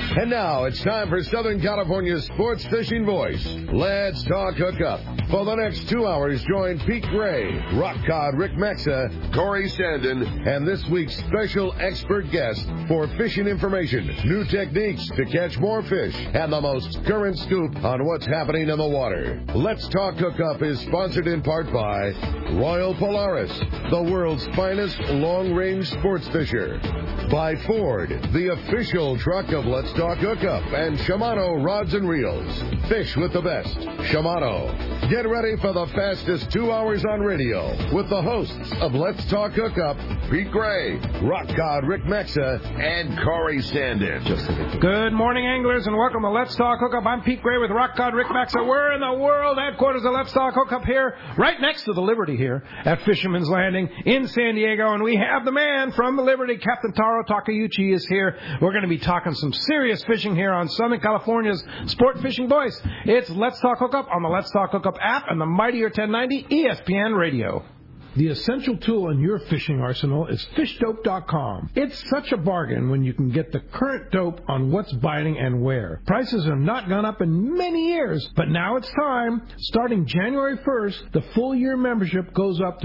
And now it's time for Southern California's sports fishing voice. Let's talk hookup. For the next 2 hours, join Pete Gray, Rock Cod Rick Maxa, Corey Sandin, and this week's special expert guest for fishing information, new techniques to catch more fish, and the most current scoop on what's happening in the water. Let's Talk Hookup is sponsored in part by Royal Polaris, the world's finest long-range sports fisher. By Ford, the official truck of Let's Talk Hookup, and Shimano Rods and Reels. Fish with the best. Shimano. Get ready for the fastest 2 hours on radio with the hosts of Let's Talk Hookup, Pete Gray, Rock Cod Rick Maxa, and Corey Sandin. Good morning, anglers, and welcome to Let's Talk Hookup. I'm Pete Gray with Rock Cod Rick Maxa. We're in the world headquarters of Let's Talk Hookup here, right next to the Liberty here at Fisherman's Landing in San Diego, and we have the man from the Liberty, Captain Taro Takeuchi is here. We're going to be talking some serious fishing here on Southern California's sport fishing voice. It's Let's Talk Hookup on the Let's Talk Hookup app and the mightier 1090 ESPN Radio. The essential tool in your fishing arsenal is fishdope.com. It's such a bargain when you can get the current dope on what's biting and where. Prices have not gone up in many years, but now it's time. Starting January 1st, the full year membership goes up to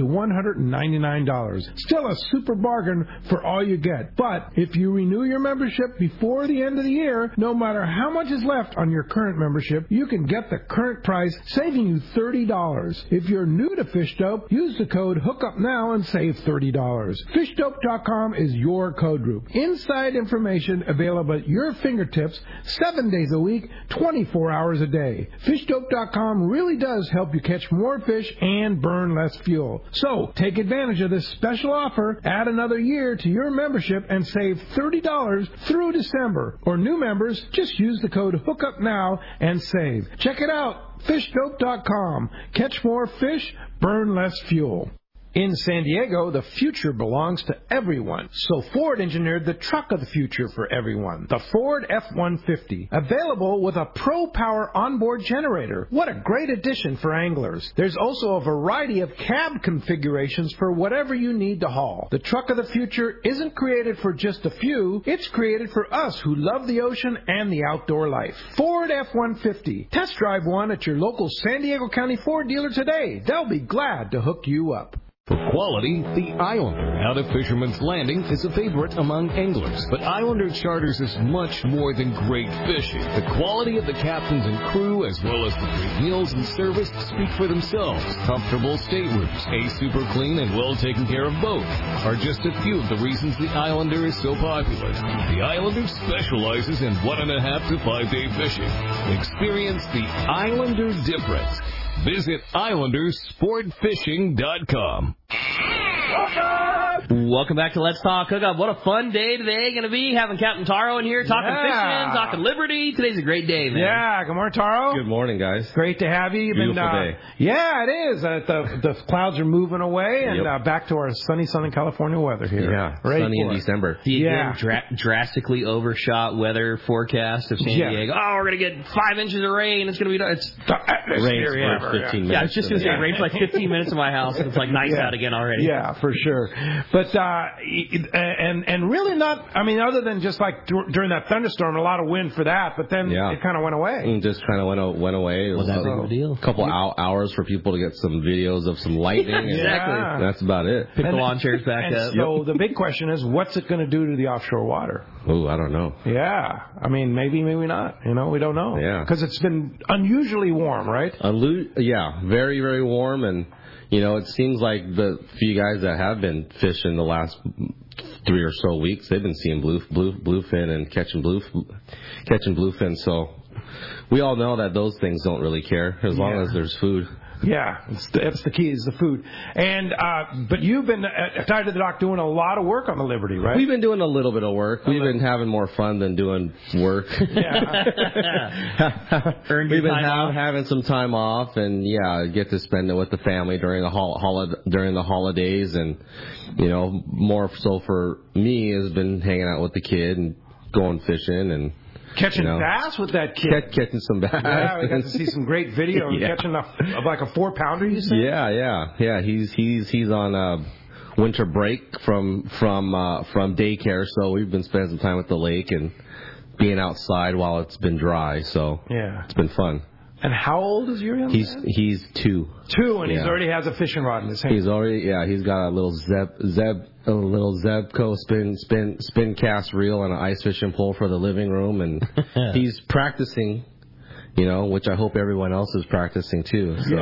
$199. Still a super bargain for all you get. But if you renew your membership before the end of the year, no matter how much is left on your current membership, you can get the current price, saving you $30. If you're new to Fish Dope, use the code Hook Up Now and save $30. FishDope.com is your code group. Inside information available at your fingertips 7 days a week, 24 hours a day. FishDope.com really does help you catch more fish and burn less fuel. So take advantage of this special offer. Add another year to your membership and save $30 through December. Or new members, just use the code Hook Up Now and save. Check it out. FishDope.com. Catch more fish, burn less fuel. In San Diego, the future belongs to everyone. So Ford engineered the truck of the future for everyone, the Ford F-150, available with a Pro Power onboard generator. What a great addition for anglers. There's also a variety of cab configurations for whatever you need to haul. The truck of the future isn't created for just a few. It's created for us who love the ocean and the outdoor life. Ford F-150. Test drive one at your local San Diego County Ford dealer today. They'll be glad to hook you up. For quality, the Islander out of Fisherman's Landing is a favorite among anglers. But Islander Charters is much more than great fishing. The quality of the captains and crew, as well as the great meals and service, speak for themselves. Comfortable staterooms, a super clean and well taken care of boat are just a few of the reasons the Islander is so popular. The Islander specializes in 1.5 to 5 day fishing. Experience the Islander difference. Visit IslanderSportFishing.com. Welcome back to Let's Talk Hookup. What a fun day today going to be, having Captain Taro in here, talking fishing, talking Liberty. Today's a great day, man. Yeah, good morning, Taro. Good morning, guys. Great to have you. Beautiful day. Yeah, it is. The clouds are moving away, and back to our sunny Southern California weather here. Yeah, sunny in December. The drastically overshot weather forecast of San Diego. Oh, we're going to get 5 inches of rain. It's going to be... It's rain for 15 minutes. Yeah, I was just going to say, rain for like 15 minutes in my house, and it's like nice out again already. Yeah, for sure. But, and really not, I mean, other than just like during that thunderstorm, a lot of wind for that, but then it kind of went away. It just kind of went away. Was that big of a deal? A couple hours for people to get some videos of some lightning. Exactly. And that's about it. Pick the lawn chairs back up. So the big question is, what's it going to do to the offshore water? Oh, I don't know. Yeah. I mean, maybe not. You know, we don't know. Yeah. Because it's been unusually warm, right? Yeah, very, very warm. And, you know, it seems like the few guys that have been fishing the last 3 or so weeks, they've been seeing bluefin and catching bluefin. So we all know that those things don't really care as long as there's food. Yeah, that's the key, is the food. And but you've been tied to the dock doing a lot of work on the Liberty, right? We've been doing a little bit of work. We've been having more fun than doing work. Yeah. We've been having some time off, and get to spend it with the family during the holidays, and you know, more so for me has been hanging out with the kid and going fishing and. Catching bass with that kid. Catching some bass. Yeah, we got to see some great video. Catching like a 4-pounder, you said? Yeah. He's on winter break from daycare, so we've been spending some time at the lake and being outside while it's been dry. So it's been fun. And how old is your young man? He's 2. 2, and he already has a fishing rod in his hand. He's got a little Zebco spin cast reel and an ice fishing pole for the living room, and he's practicing. Which I hope everyone else is practicing too. So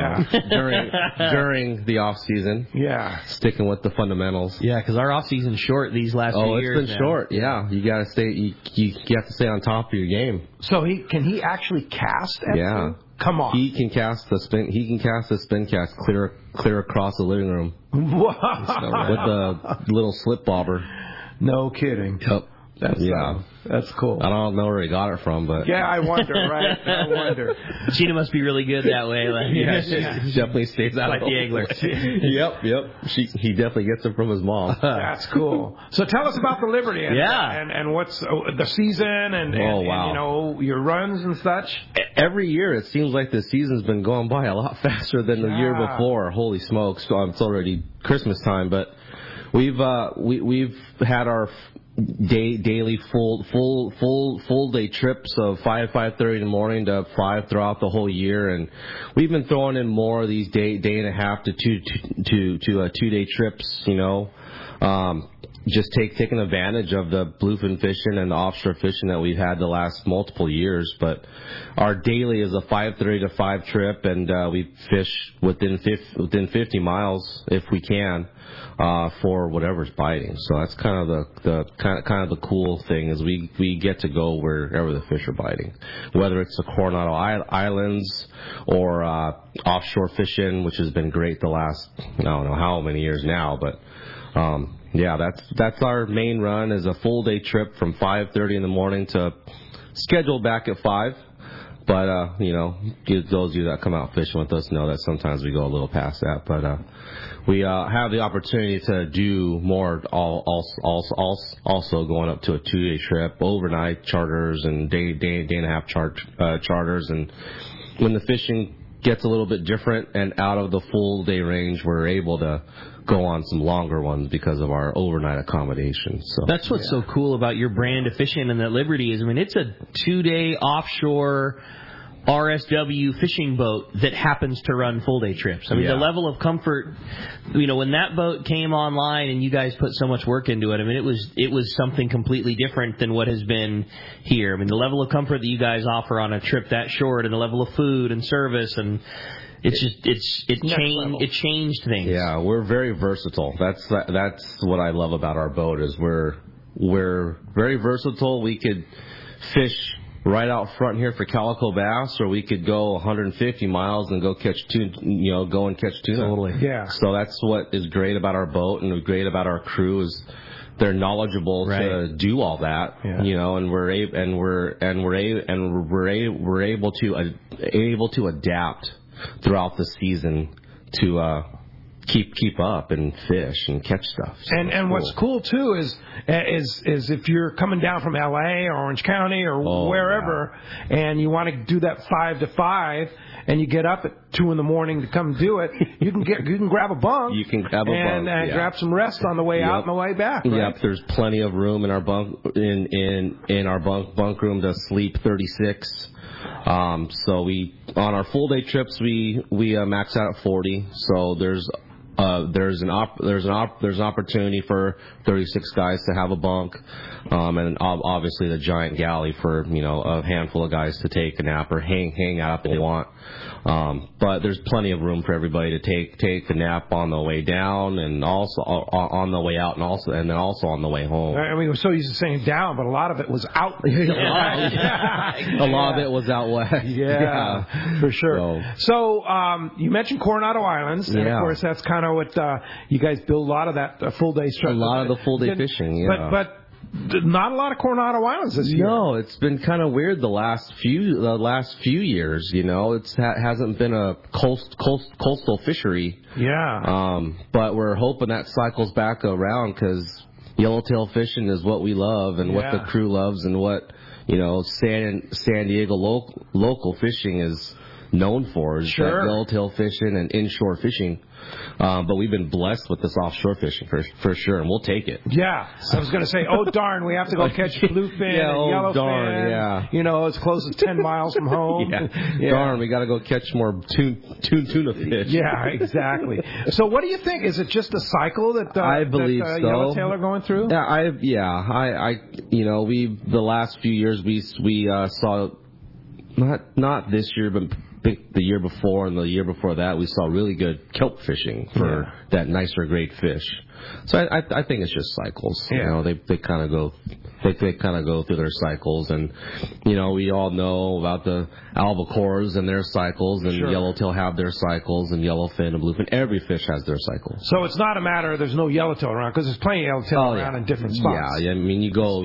during the off season, sticking with the fundamentals. Yeah, because our off season's short these last few years. Oh, it's been short. Yeah, you gotta stay. You have to stay on top of your game. So can he actually cast? Come on. He can cast the spin cast clear across the living room. Wow. With the little slip bobber. No kidding. Yep. That's cool. I don't know where he got it from, but I wonder, right? I wonder. Gina must be really good that way. She definitely stays out like the angler. Yep. He definitely gets it from his mom. That's cool. So tell us about the Liberty and what's the season and your runs and such. Every year it seems like the season's been going by a lot faster than the year before. Holy smokes! It's already Christmas time, but we've had our daily full day trips of 5:30 in the morning to 5 throughout the whole year, and we've been throwing in more of these day and a half to 2 day trips. Just taking advantage of the bluefin fishing and the offshore fishing that we've had the last multiple years. But our daily is a 5:30 to 5 trip, and we fish within 50 miles if we can for whatever's biting. So that's kind of the cool thing is we get to go wherever the fish are biting, whether it's the Coronado Islands or offshore fishing, which has been great the last I don't know how many years now, but. That's our main run is a full day trip from 5:30 in the morning to scheduled back at 5. But those of you that come out fishing with us know that sometimes we go a little past that. But we have the opportunity to do more. Also going up to a 2-day trip, overnight charters and day and a half charters. And when the fishing gets a little bit different and out of the full day range, we're able to go on some longer ones because of our overnight accommodations. So that's what's so cool about your brand of fishing and that Liberty is. I mean, it's a 2-day offshore RSW fishing boat that happens to run full day trips. I mean, the level of comfort, when that boat came online and you guys put so much work into it, I mean, it was something completely different than what has been here. I mean, the level of comfort that you guys offer on a trip that short and the level of food and service and it changed things. Yeah, we're very versatile. That's what I love about our boat is we're very versatile. We could fish right out front here for calico bass, or we could go 150 miles and go catch tuna. Go and catch tuna. Totally. Yeah. So that's what is great about our boat and great about our crew is they're knowledgeable to do all that. Yeah. And we're able to adapt throughout the season to keep up and fish and catch stuff. So and what's cool too is if you're coming down from LA or Orange County or wherever and you want to do that 5 to 5 and you get up at 2 in the morning to come do it, you can grab a bunk. You can grab a bunk and grab some rest on the way out and the way back. Right? Yep, there's plenty of room in our in our bunk room to sleep 36. So on our full day trips we max out at 40. So there's an opportunity for 36 guys to have a bunk, and obviously the giant galley for a handful of guys to take a nap or hang out if they want. But there's plenty of room for everybody to take a nap on the way down and also on the way out and then also on the way home. I mean, we're so used to saying down, but a lot of it was out. A lot of it was out west. Yeah, for sure. So you mentioned Coronado Islands, and of course that's kind of what you guys build a lot of that full day stuff. A lot of the full day fishing. Yeah. But not a lot of Coronado Islands this year. No, it's been kind of weird the last few years. It hasn't been a coastal fishery. Yeah. But we're hoping that cycles back around because yellowtail fishing is what we love and what the crew loves and what San Diego local fishing is known for is that yellowtail fishing and inshore fishing. But we've been blessed with this offshore fishing for sure, and we'll take it. Yeah, I was going to say, oh darn, we have to go catch bluefin and yellowfin. Darn, yeah. You know, as close as 10 miles from home. Yeah. Darn, we got to go catch more tuna fish. Yeah, exactly. So, what do you think? Is it just a cycle that I believe so. Yellowtail are going through? I you know, the last few years we saw not this year, but the year before and the year before that, we saw really good kelp fishing for that nicer grade fish. So I think it's just cycles. Yeah. You know, they kind of go through their cycles, and you know, we all know about the albacores and their cycles, and yellowtail have their cycles, and yellowfin and bluefin. Every fish has their cycles. So it's not a matter of there's no yellowtail around, because there's plenty of yellowtail around in different spots. Yeah, I mean,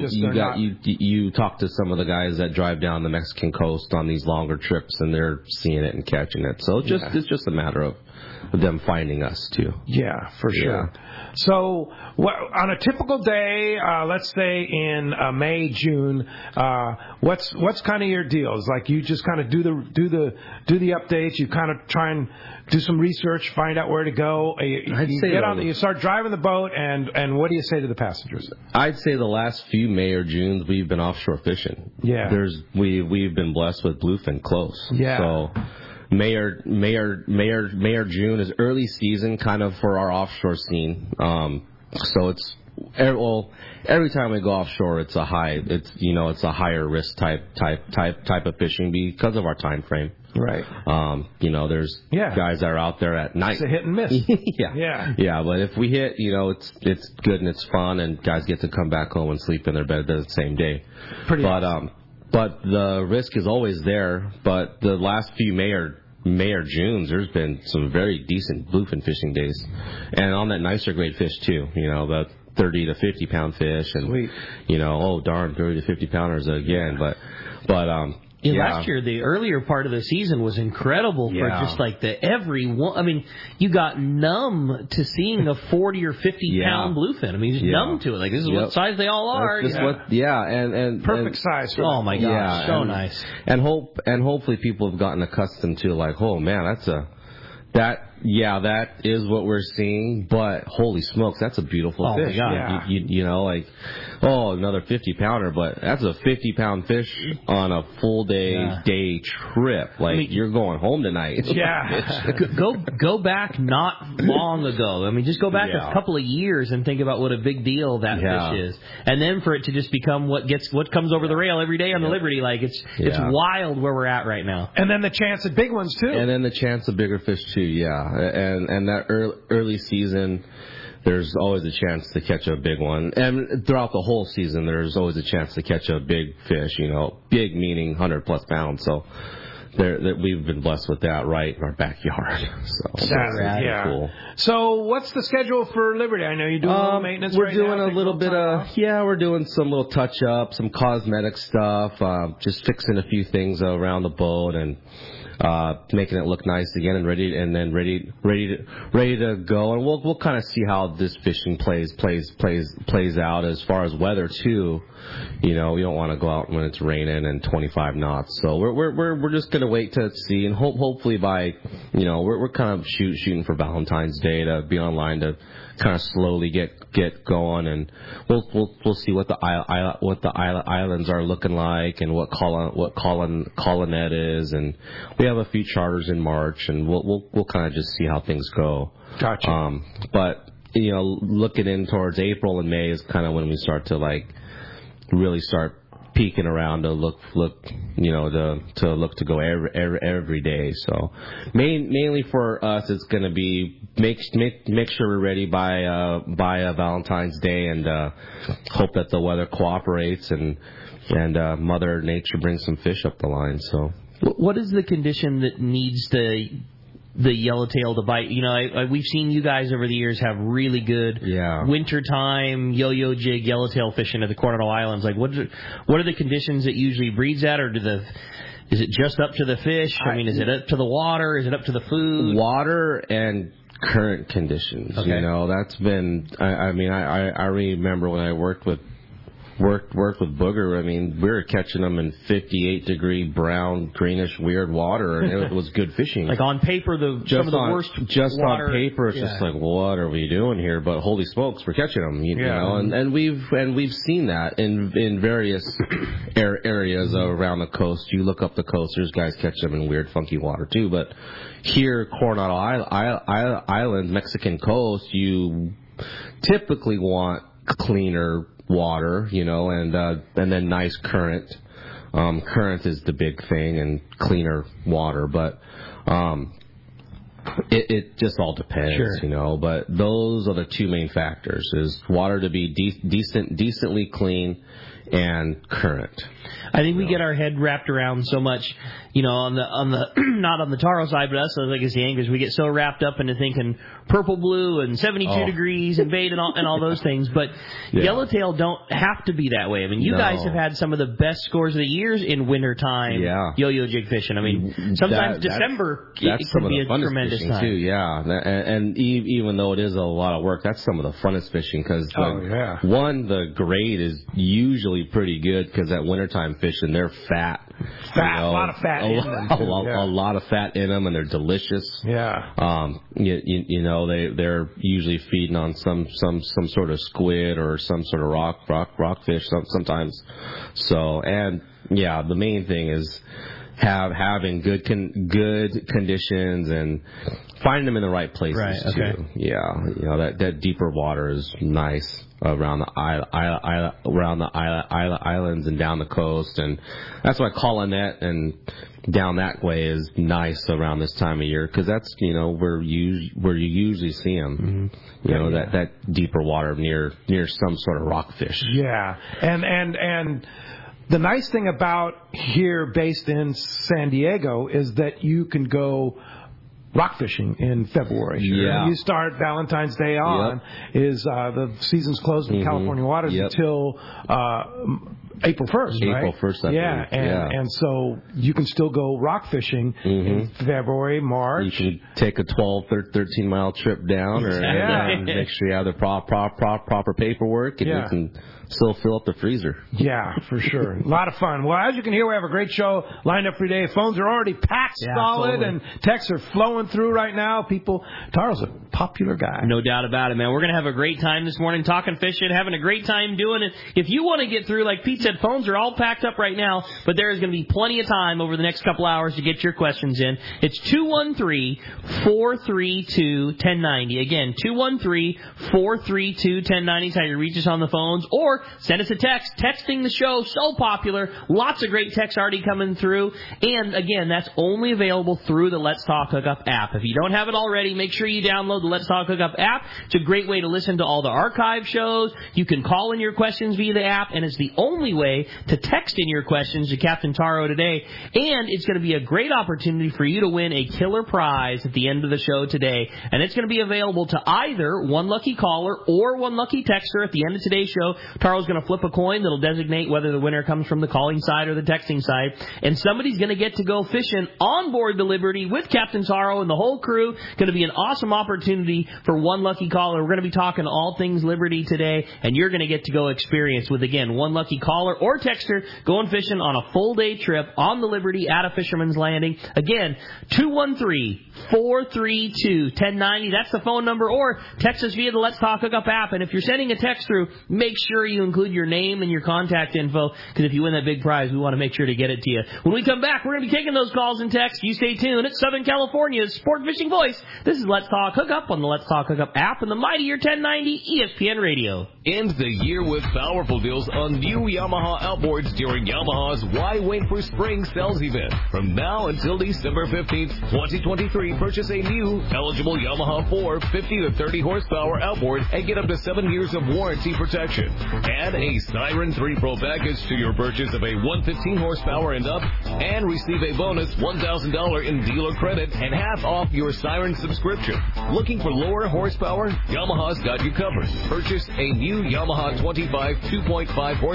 you talk to some of the guys that drive down the Mexican coast on these longer trips, and they're seeing it and catching it. So it's just a matter of them finding us too. Yeah, for sure. So on a typical day, let's say in May, June, what's kind of your deals? Like, you just kind of do the updates. You kind of try and do some research, find out where to go. You start driving the boat, and what do you say to the passengers? I'd say the last few May or Junes we've been offshore fishing. Yeah, we've been blessed with bluefin close. Yeah. So May or June is early season kind of for our offshore scene. So it's every time we go offshore, it's a higher risk type of fishing because of our time frame. Right. You know, there's guys that are out there at night. It's a hit and miss. Yeah. But if we hit, you know, it's good and it's fun, and guys get to come back home and sleep in their bed the same day. But the risk is always there. But the last few May or Junes, there's been some very decent bluefin fishing days, and on that nicer grade fish too. You know, the 30 to 50 pound fish, and sweet. You know, oh darn, 30 to 50 pounders again. But last year, the earlier part of the season was incredible for just like everyone. I mean, you got numb to seeing a 40 or 50 pound bluefin. I mean, just numb to it. Like, this is what size they all are. And perfect size. Oh my gosh, so nice. And hopefully people have gotten accustomed to, like, oh man, that is what we're seeing, but holy smokes, that's a beautiful fish. My God. You know, like, another 50 pounder, but that's a 50 pound fish on a full day trip. Like, I mean, you're going home tonight. Yeah. Go back not long ago. I mean, just go back a couple of years and think about what a big deal that fish is. And then for it to just become what comes over the rail every day on the Liberty, like, it's wild where we're at right now. And then the chance at big ones too. And then the chance of bigger fish too, And that early season, there's always a chance to catch a big one. And throughout the whole season, there's always a chance to catch a big fish, you know, big meaning 100+ pounds. So we've been blessed with that right in our backyard. So that's cool. So what's the schedule for Liberty? I know you're doing maintenance. We're doing a little bit of we're doing some little touch up, some cosmetic stuff, just fixing a few things around the boat and making it look nice again and ready to go. And we'll kind of see how this fishing plays out as far as weather too. You know, we don't want to go out when it's raining and 25 knots. So we're just gonna wait to see, and hopefully by, you know, we're kind of shooting for Valentine's Day to be online to kind of slowly get going, and we'll see what the islands are looking like and what Colonet is, and we have a few charters in March, and we'll kind of just see how things go. Gotcha. But you know, looking in towards April and May is kind of when we start to really start peeking around to look to go every day. So mainly for us, it's going to be make sure we're ready by Valentine's Day, and hope that the weather cooperates and Mother Nature brings some fish up the line. So what is the condition that needs the yellowtail to bite? You know, we've seen you guys over the years have really good wintertime yo-yo jig yellowtail fishing at the Coronado Islands. Like, what are the conditions it usually breeds at, or is it just up to the fish? I mean, is it up to the water? Is it up to the food? Water and current conditions. Okay. You know, that's been. I remember when I worked with worked with Booger. I mean, we were catching them in 58-degree brown, greenish, weird water, and it was good fishing. Like on paper, some of the worst water. On paper, it's just like, what are we doing here? But holy smokes, we're catching them. You know, and we've seen that in various areas around the coast. You look up the coast, there's guys catching them in weird, funky water too. But here, Coronado Island, Mexican coast, you typically want cleaner water, you know, and then nice current. Current is the big thing, and cleaner water, but it just all depends, you know. But those are the two main factors: is water to be decently clean, and current. I think we get our head wrapped around so much, you know, on the not on the Taro side, but us as legacy anglers, we get so wrapped up into thinking purple, blue, and 72 degrees and bait and all those things. But yellowtail don't have to be that way. I mean, you guys have had some of the best scores of the years in wintertime yo-yo jig fishing. I mean, sometimes December it can be a tremendous time too. Yeah, and even though it is a lot of work, that's some of the funnest fishing because one, the grade is usually pretty good because at wintertime fishing they're fat, you know, a lot of fat, a lot of fat in them, and they're delicious. Yeah. You know, they're usually feeding on some sort of squid or some sort of rockfish sometimes. So, and the main thing is having good conditions and finding them in the right places too. Yeah, you know, that deeper water is nice around the islands and down the coast, and that's why Colonet and down that way is nice around this time of year because that's, you know, where you usually see them. You know, that deeper water near some sort of rockfish. Yeah, and the nice thing about here, based in San Diego, is that you can go rock fishing in February. You start Valentine's Day on is the season's closed in California waters until April 1st, right? April 1st, I believe. And so you can still go rock fishing in February, March. You can take a 12, 13-mile trip down and make sure you have the proper paperwork, and you can still fill up the freezer. Yeah, for sure. A lot of fun. Well, as you can hear, we have a great show lined up for today. Phones are already packed solid, and texts are flowing through right now. Taro's a popular guy. No doubt about it, man. We're going to have a great time this morning talking fishing, having a great time doing it. If you want to get through, like Pete said, phones are all packed up right now, but there is going to be plenty of time over the next couple hours to get your questions in. It's 213-432-1090. Again, 213-432-1090 is how you reach us on the phones, or send us a text. Texting the show, so popular. Lots of great texts already coming through. And, again, that's only available through the Let's Talk Hookup app. If you don't have it already, make sure you download the Let's Talk Hookup app. It's a great way to listen to all the archive shows. You can call in your questions via the app, and it's the only way to text in your questions to Captain Taro today. And it's going to be a great opportunity for you to win a killer prize at the end of the show today. And it's going to be available to either one lucky caller or one lucky texter at the end of today's show. Taro's going to flip a coin that'll designate whether the winner comes from the calling side or the texting side. And somebody's going to get to go fishing on board the Liberty with Captain Taro and the whole crew. Going to be an awesome opportunity for one lucky caller. We're going to be talking all things Liberty today, and you're going to get to go experience with, again, one lucky caller or texter going fishing on a full-day trip on the Liberty at a Fisherman's Landing. Again, 213-432-1090. That's the phone number, or text us via the Let's Talk Hookup app. And if you're sending a text through, make sure you include your name and your contact info, because if you win that big prize, we want to make sure to get it to you. When we come back, we're going to be taking those calls and texts. You stay tuned. It's Southern California's sport fishing voice. This is Let's Talk Hookup on the Let's Talk Hookup app and the mightier 1090 ESPN Radio. End the year with powerful deals on new Yamaha outboards during Yamaha's Why Wait for Spring sales event. From now until December 15th, 2023, purchase a new eligible Yamaha 4 50 to 30 horsepower outboard and get up to 7 years of warranty protection. Add a Siren 3 Pro package to your purchase of a 115 horsepower and up, and receive a bonus $1,000 in dealer credit and half off your Siren subscription. Looking for lower horsepower? Yamaha's got you covered. Purchase a new Yamaha 25 2.5 horsepower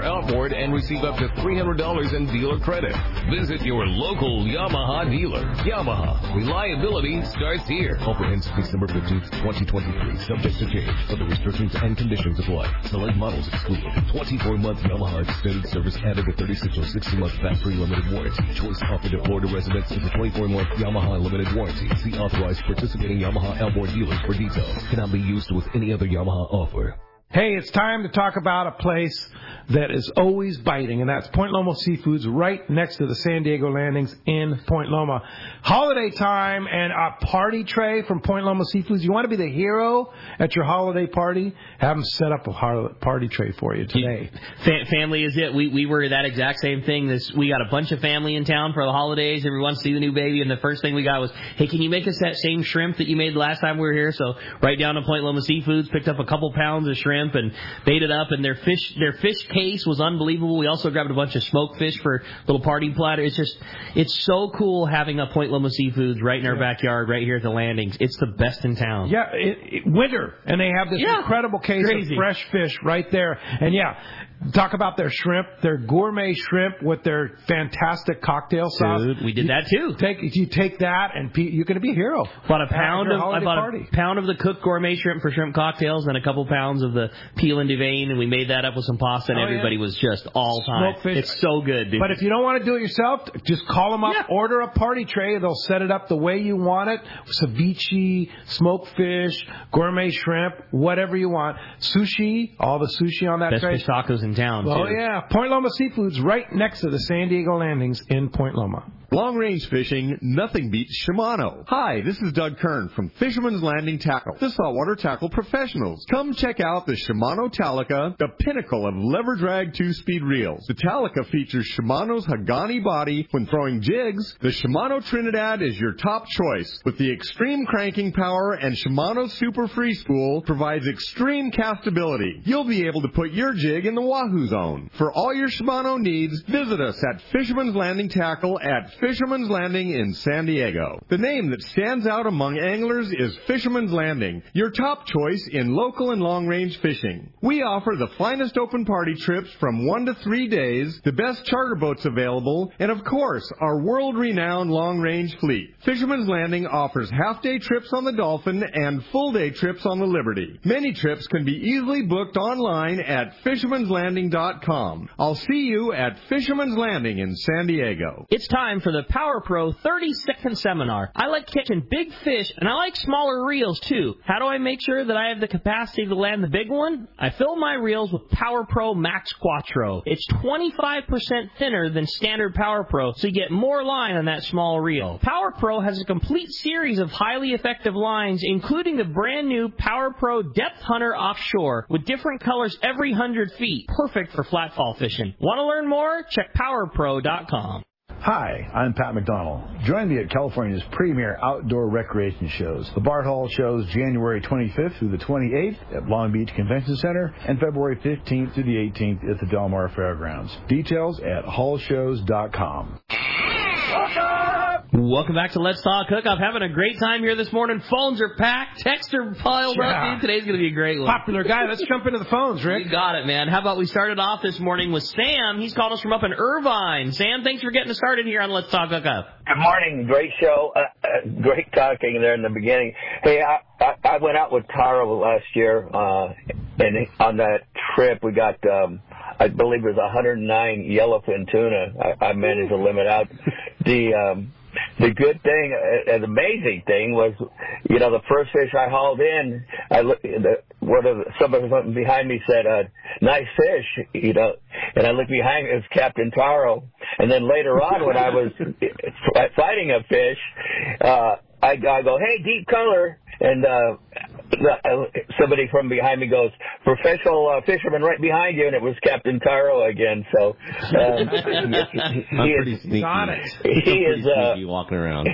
outboard and receive up to $300 in dealer credit. Visit your local Yamaha dealer. Yamaha, reliability starts here. Offer ends December 15th, 2023. Subject to change. Other restrictions and conditions apply. Select models excluded. 24-month Yamaha extended service added to 36 or 60-month factory limited warranty. Choice offered to Florida residents is a 24-month Yamaha limited warranty. See authorized participating Yamaha outboard dealers for details. Cannot be used with any other Yamaha offer. Hey, it's time to talk about a place that is always biting, and that's Point Loma Seafoods right next to the San Diego Landings in Point Loma. Holiday time and a party tray from Point Loma Seafoods. You want to be the hero at your holiday party? Have them set up a party tray for you today. Family is it. We were that exact same thing. We got a bunch of family in town for the holidays. Everyone see the new baby, and the first thing we got was, hey, can you make us that same shrimp that you made the last time we were here? So right down to Point Loma Seafoods, picked up a couple pounds of shrimp and made it up, and their fish case was unbelievable. We also grabbed a bunch of smoked fish for a little party platter. It's so cool having a Point Loma Seafoods right in our backyard, right here at the Landings. It's the best in town. Yeah, winter, and they have this incredible case of fresh fish right there. And talk about their shrimp, their gourmet shrimp with their fantastic cocktail sauce. Dude, we did that too. You take that, and you're going to be a hero. I bought a pound of the cooked gourmet shrimp for shrimp cocktails, and a couple pounds of the peel and devane, and we made that up with some pasta, and everybody was just all time. It's so good, dude. But if you don't want to do it yourself, just call them up, order a party tray. They'll set it up the way you want it. Ceviche, smoked fish, gourmet shrimp, whatever you want. Sushi, all the sushi on that best tray. Best fish tacos in town, too. Oh, yeah. Point Loma Seafoods right next to the San Diego Landings in Point Loma. Long-range fishing, nothing beats Shimano. Hi, this is Doug Kern from Fisherman's Landing Tackle, the saltwater tackle professionals. Come check out the Shimano Talica, the pinnacle of lever drag 2-speed reels. The Talica features Shimano's Hagani body when throwing jigs. The Shimano Trinidad is your top choice. With the extreme cranking power and Shimano's Super Free Spool provides extreme castability. You'll be able to put your jig in the Wahoo zone. For all your Shimano needs, visit us at Fisherman's Landing Tackle at Fisherman's Landing in San Diego. The name that stands out among anglers is Fisherman's Landing, your top choice in local and long-range fishing. We offer the finest open party trips from 1 to 3 days, the best charter boats available, and of course, our world-renowned long-range fleet. Fisherman's Landing offers half-day trips on the Dolphin and full-day trips on the Liberty. Many trips can be easily booked online at fishermanslanding.com. I'll see you at Fisherman's Landing in San Diego. It's time for the Power Pro 30-second seminar. I like catching big fish, and I like smaller reels, too. How do I make sure that I have the capacity to land the big one? I fill my reels with Power Pro Max Quattro. It's 25% thinner than standard Power Pro, so you get more line on that small reel. Power Pro has a complete series of highly effective lines, including the brand new Power Pro Depth Hunter Offshore, with different colors every 100 feet. Perfect for flatfall fishing. Want to learn more? Check PowerPro.com. Hi, I'm Pat McDonald. Join me at California's premier outdoor recreation shows. The Bart Hall shows January 25th through the 28th at Long Beach Convention Center and February 15th through the 18th at the Del Mar Fairgrounds. Details at hallshows.com. Welcome back to Let's Talk Hookup. Having a great time here this morning. Phones are packed. Texts are piled up. Dude, today's going to be a great one. Popular guy. Let's jump into the phones, Rick. You got it, man. How about we started off this morning with Sam. He's called us from up in Irvine. Sam, thanks for getting us started here on Let's Talk Hookup. Good morning. Great show. Great talking there in the beginning. Hey, I went out with Taro last year, and on that trip we got, I believe it was 109 yellowfin tuna. I managed to limit out. The good thing, an amazing thing was, the first fish I hauled in, somebody behind me said, nice fish, and I looked behind me, it was Captain Taro. And then later on when I was fighting a fish, I go, hey, deep color, and somebody from behind me goes, professional fisherman right behind you, and it was Captain Taro again. So he is sneaky walking around.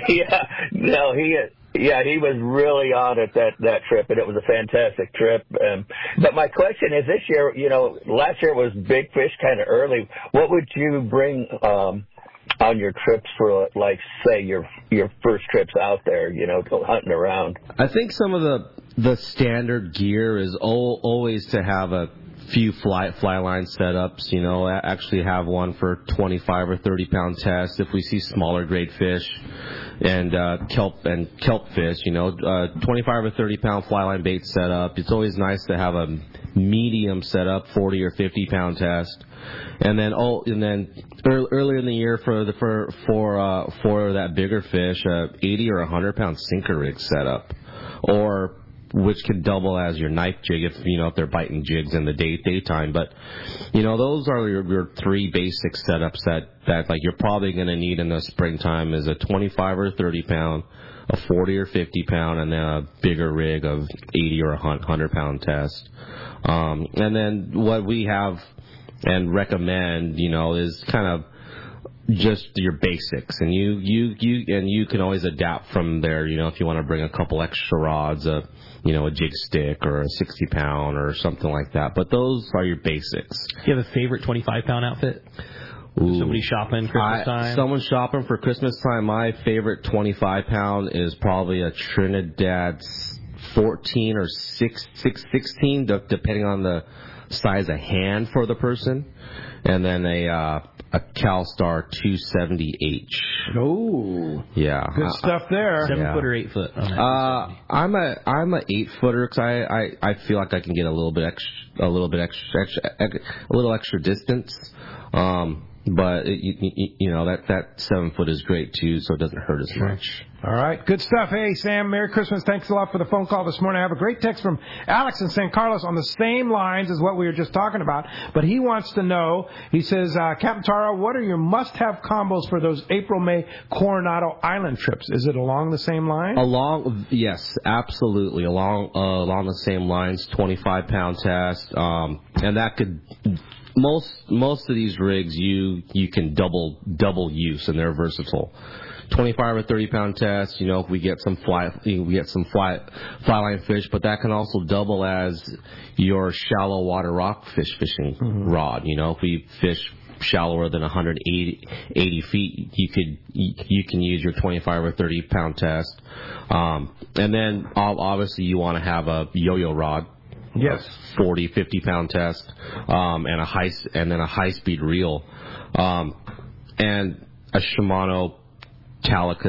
He was really on it that trip, and it was a fantastic trip. But my question is, this year, last year was big fish kind of early. What would you bring on your trips for, like, say, your first trips out there, go hunting around? I think some of the standard gear is always to have a few fly line setups. You know, actually have one for 25 or 30 pound test. If we see smaller grade fish and kelp fish, you know, 25 or 30 pound fly line bait setup. It's always nice to have a medium setup, 40 or 50 pound test. And then earlier in the year for that bigger fish, 80 or 100 pound sinker rig setup, or which could double as your knife jig if they're biting jigs in the daytime. But those are your three basic setups that like you're probably going to need in the springtime is a 25 or 30 pound, a 40 or 50 pound, and then a bigger rig of 80 or 100 pound test. And then what we have and recommend, is kind of just your basics, and you can always adapt from there. If you want to bring a couple extra rods, a jig stick or a 60 pound or something like that. But those are your basics. Do you have a favorite 25 pound outfit? Somebody shopping Christmas time? Someone shopping for Christmas time. My favorite 25 pound is probably a Trinidad 14 or 16, depending on the size of hand for the person, and then a CalStar 270H. Oh, yeah, good stuff there. 7 foot or 8 foot? I'm a 8 footer because I feel like I can get a little extra distance. But that 7 foot is great too, so it doesn't hurt as much. All right, good stuff. Hey, Sam, Merry Christmas. Thanks a lot for the phone call this morning. I have a great text from Alex in San Carlos on the same lines as what we were just talking about, but he wants to know, he says, Captain Taro, what are your must-have combos for those April-May Coronado Island trips? Is it along the same line? Yes, absolutely. Along the same lines, 25 pound test, and that could... Most of these rigs you can double use, and they're versatile. 25 or 30 pound test, if we get some fly line fish, but that can also double as your shallow water rock fishing rod. If we fish shallower than 180 feet, you can use your 25 or 30 pound test. And then obviously you want to have a yo-yo rod. Yes. 40, 50 pound test, and a high speed reel, and a Shimano Talica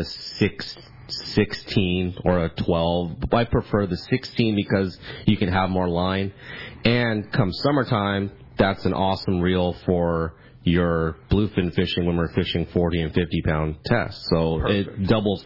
16 or a 12. I prefer the 16 because you can have more line, and come summertime, that's an awesome reel for your bluefin fishing when we're fishing 40 and 50 pound tests. So perfect. It doubles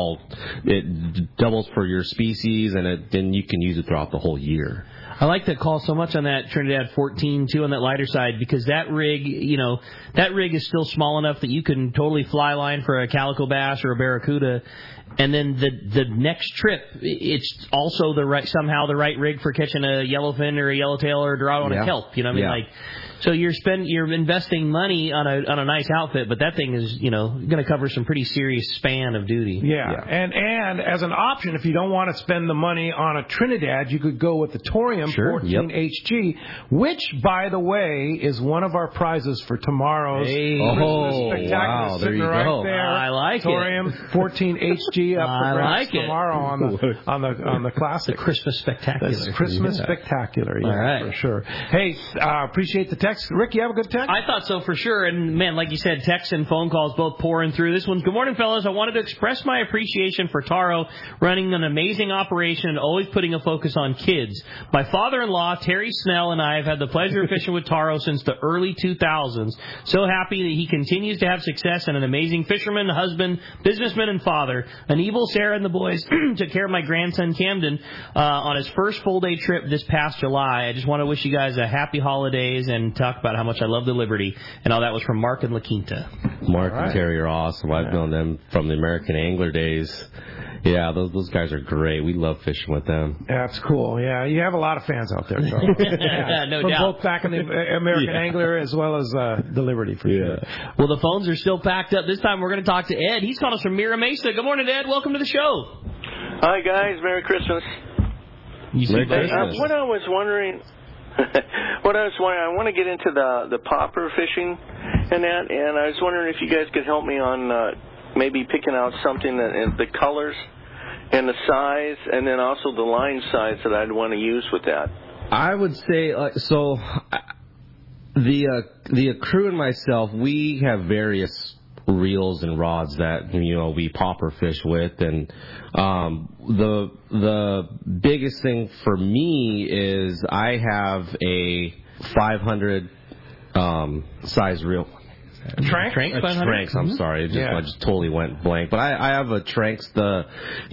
for your species, and then you can use it throughout the whole year. I like that call so much on that Trinidad 14 too, on that lighter side, because that rig is still small enough that you can totally fly line for a calico bass or a barracuda. And then the next trip, it's also the right rig for catching a yellowfin or a yellowtail or a dorado on a kelp. You know what I mean? So you're investing money on a nice outfit, but that thing is going to cover some pretty serious span of duty. Yeah. And as an option, if you don't want to spend the money on a Trinidad, you could go with the Torium 14HG, which, by the way, is one of our prizes for tomorrow's Christmas Spectacular. Wow, there you go. There. I like Torium it. 14HG up for grabs tomorrow on the classic. The Christmas Spectacular. That's Christmas Spectacular. Yeah, all right. For sure. Hey, appreciate the text. Rick, you have a good text? I thought so for sure. And, man, like you said, texts and phone calls both pouring through. This one's, good morning, fellas. I wanted to express my appreciation for Taro running an amazing operation and always putting a focus on kids. My father-in-law, Terry Snell, and I have had the pleasure of fishing with Taro since the early 2000s. So happy that he continues to have success and an amazing fisherman, husband, businessman, and father. Anibal, Sarah, and the boys took care of my grandson, Camden, on his first full-day trip this past July. I just want to wish you guys a happy holidays and talk about how much I love the Liberty. And all that was from Mark and La Quinta. Mark and Terry are awesome. I've known them from the American Angler days. Yeah, those guys are great. We love fishing with them. That's cool. Yeah, you have a lot of fans out there. So. No doubt. Both back in the American Angler as well as the Liberty, for sure. Well, the phones are still packed up. This time we're going to talk to Ed. He's calling us from Mira Mesa. Good morning, Ed. Welcome to the show. Hi, guys. Merry Christmas. Merry Christmas. What I was wondering, I want to get into the popper fishing and that, and I was wondering if you guys could help me on maybe picking out something that the colors and the size, and then also the line size that I'd want to use with that. I would say the crew and myself, we have various reels and rods that we popper fish with, and the biggest thing for me is I have a 500 size reel. Tranks? I'm sorry, I just totally went blank. But I have a Tranks, the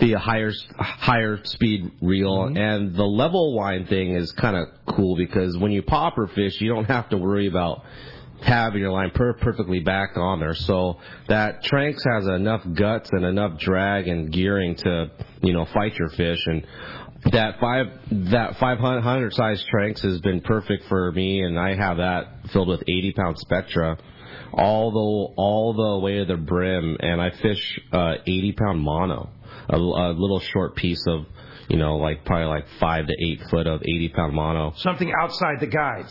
higher speed reel, and the level line thing is kind of cool because when you popper fish, you don't have to worry about having your line perfectly back on there. So that Tranks has enough guts and enough drag and gearing to fight your fish, and that 500 size Tranks has been perfect for me, and I have that filled with 80-pound Spectra all the way to the brim, and I fish 80-pound mono, a little short piece of probably 5 to 8 foot of 80-pound mono. Something outside the guides.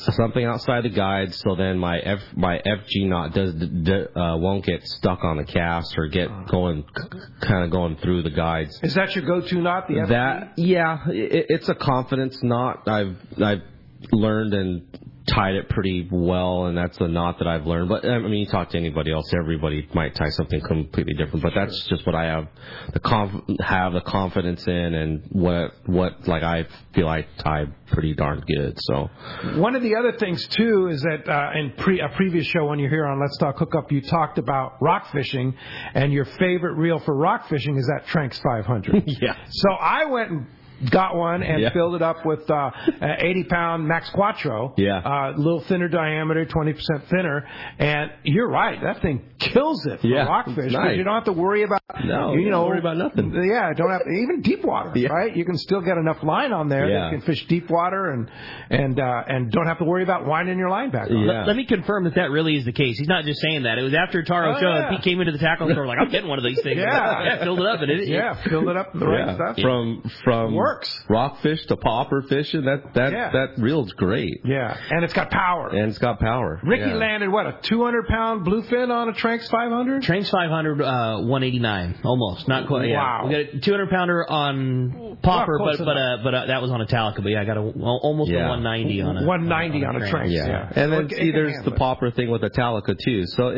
So then my FG knot won't get stuck on the cast or get going through the guides. Is that your go-to knot? The FG? It's a confidence knot. I've learned and tied it pretty well, and that's a knot that I've learned. But I mean, you talk to anybody else, everybody might tie something completely different. But that's just what I have the confidence in, and what I feel I tie pretty darn good. So one of the other things too is that in a previous show when you're here on Let's Talk Hookup, you talked about rock fishing, and your favorite reel for rock fishing is that Tranks 500. Yeah. So I went and got one and filled it up with 80-pound Max Quattro. Yeah. A little thinner diameter, 20% thinner. And you're right, that thing kills it for rockfish. Because nice. You don't have to worry about don't worry about nothing. Yeah, don't have even deep water, right? You can still get enough line on there that you can fish deep water and don't have to worry about winding your line back on. Yeah. Let me confirm that really is the case. He's not just saying that. It was after Taro showed up, he came into the tackle store like, I'm getting one of these things. Filled it up and filled it up with the right stuff. From works. Rockfish to popper fishing, that reel's great. Yeah, and it's got power. Ricky landed, what, a 200-pound bluefin on a Tranks 500? Tranks 500, 189, almost. Not quite. Wow. We got a 200-pounder on popper, but that was on a Talica. But I got almost a 190 on a 190 on a Tranks. Yeah. And then there's the popper thing with the Talica too. So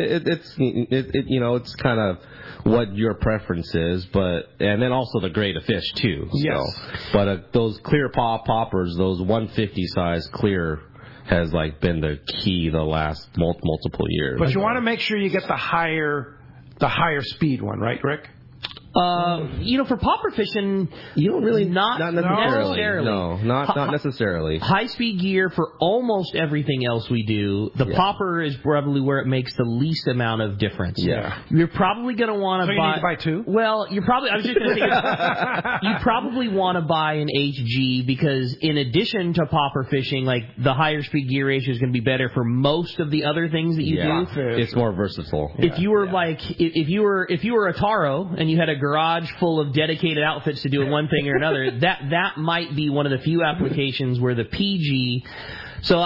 it's kind of what your preference is, and then also the grade of fish too. Yes. So, but those clear poppers, those 150 size clear, has been the key the last multiple years. But you want to make sure you get the higher speed one, right, Rick? For popper fishing, you don't really not necessarily. No, not necessarily. High speed gear for almost everything else we do. The popper is probably where it makes the least amount of difference. Yeah. You're probably going to want to buy. You need to buy two? Well, I was just going to say, you probably want to buy an HG because in addition to popper fishing, the higher speed gear ratio is going to be better for most of the other things that you do. It's more versatile. If you were if you were a Taro and you had a garage full of dedicated outfits to do one thing or another, that might be one of the few applications where the PG. So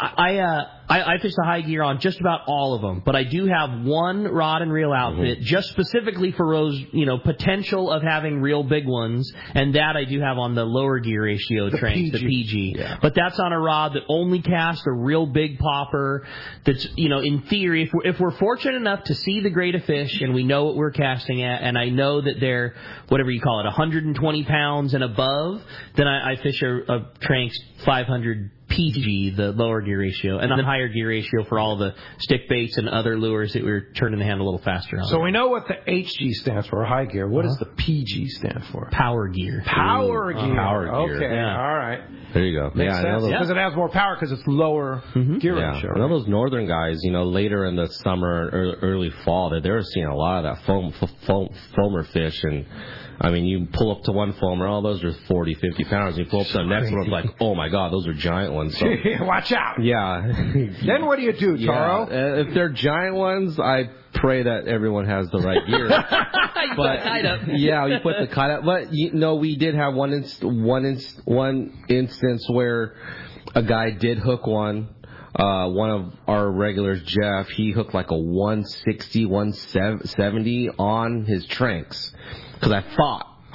I fish the high gear on just about all of them, but I do have one rod and reel outfit just specifically for those, potential of having real big ones, and that I do have on the lower gear ratio Tranks, the PG. Yeah. But that's on a rod that only casts a real big popper. That's, in theory, if we're fortunate enough to see the grade of fish and we know what we're casting at, and I know that they're, whatever you call it, 120 pounds and above, then I fish a Tranks 500 PG, the lower gear ratio, and the higher gear ratio for all the stick baits and other lures that we're turning the hand a little faster on. So we know what the HG stands for, high gear. What does the PG stand for? Power gear. Power gear. Power gear. Okay, all right. There you go. Makes sense. Because it has more power because it's lower gear ratio. I know those northern guys, later in the summer, early fall, they were seeing a lot of that foamer fish, and I mean, you pull up to one foamer, those are 40, 50 pounds. You pull up to the next one, it's like, oh my God, those are giant ones. So, watch out. Yeah. Then what do you do, Taro? If they're giant ones, I pray that everyone has the right gear. You put the kite up. But we did have one instance where a guy did hook one. One of our regulars, Jeff, he hooked like a 160, 170 on his Tranks. Because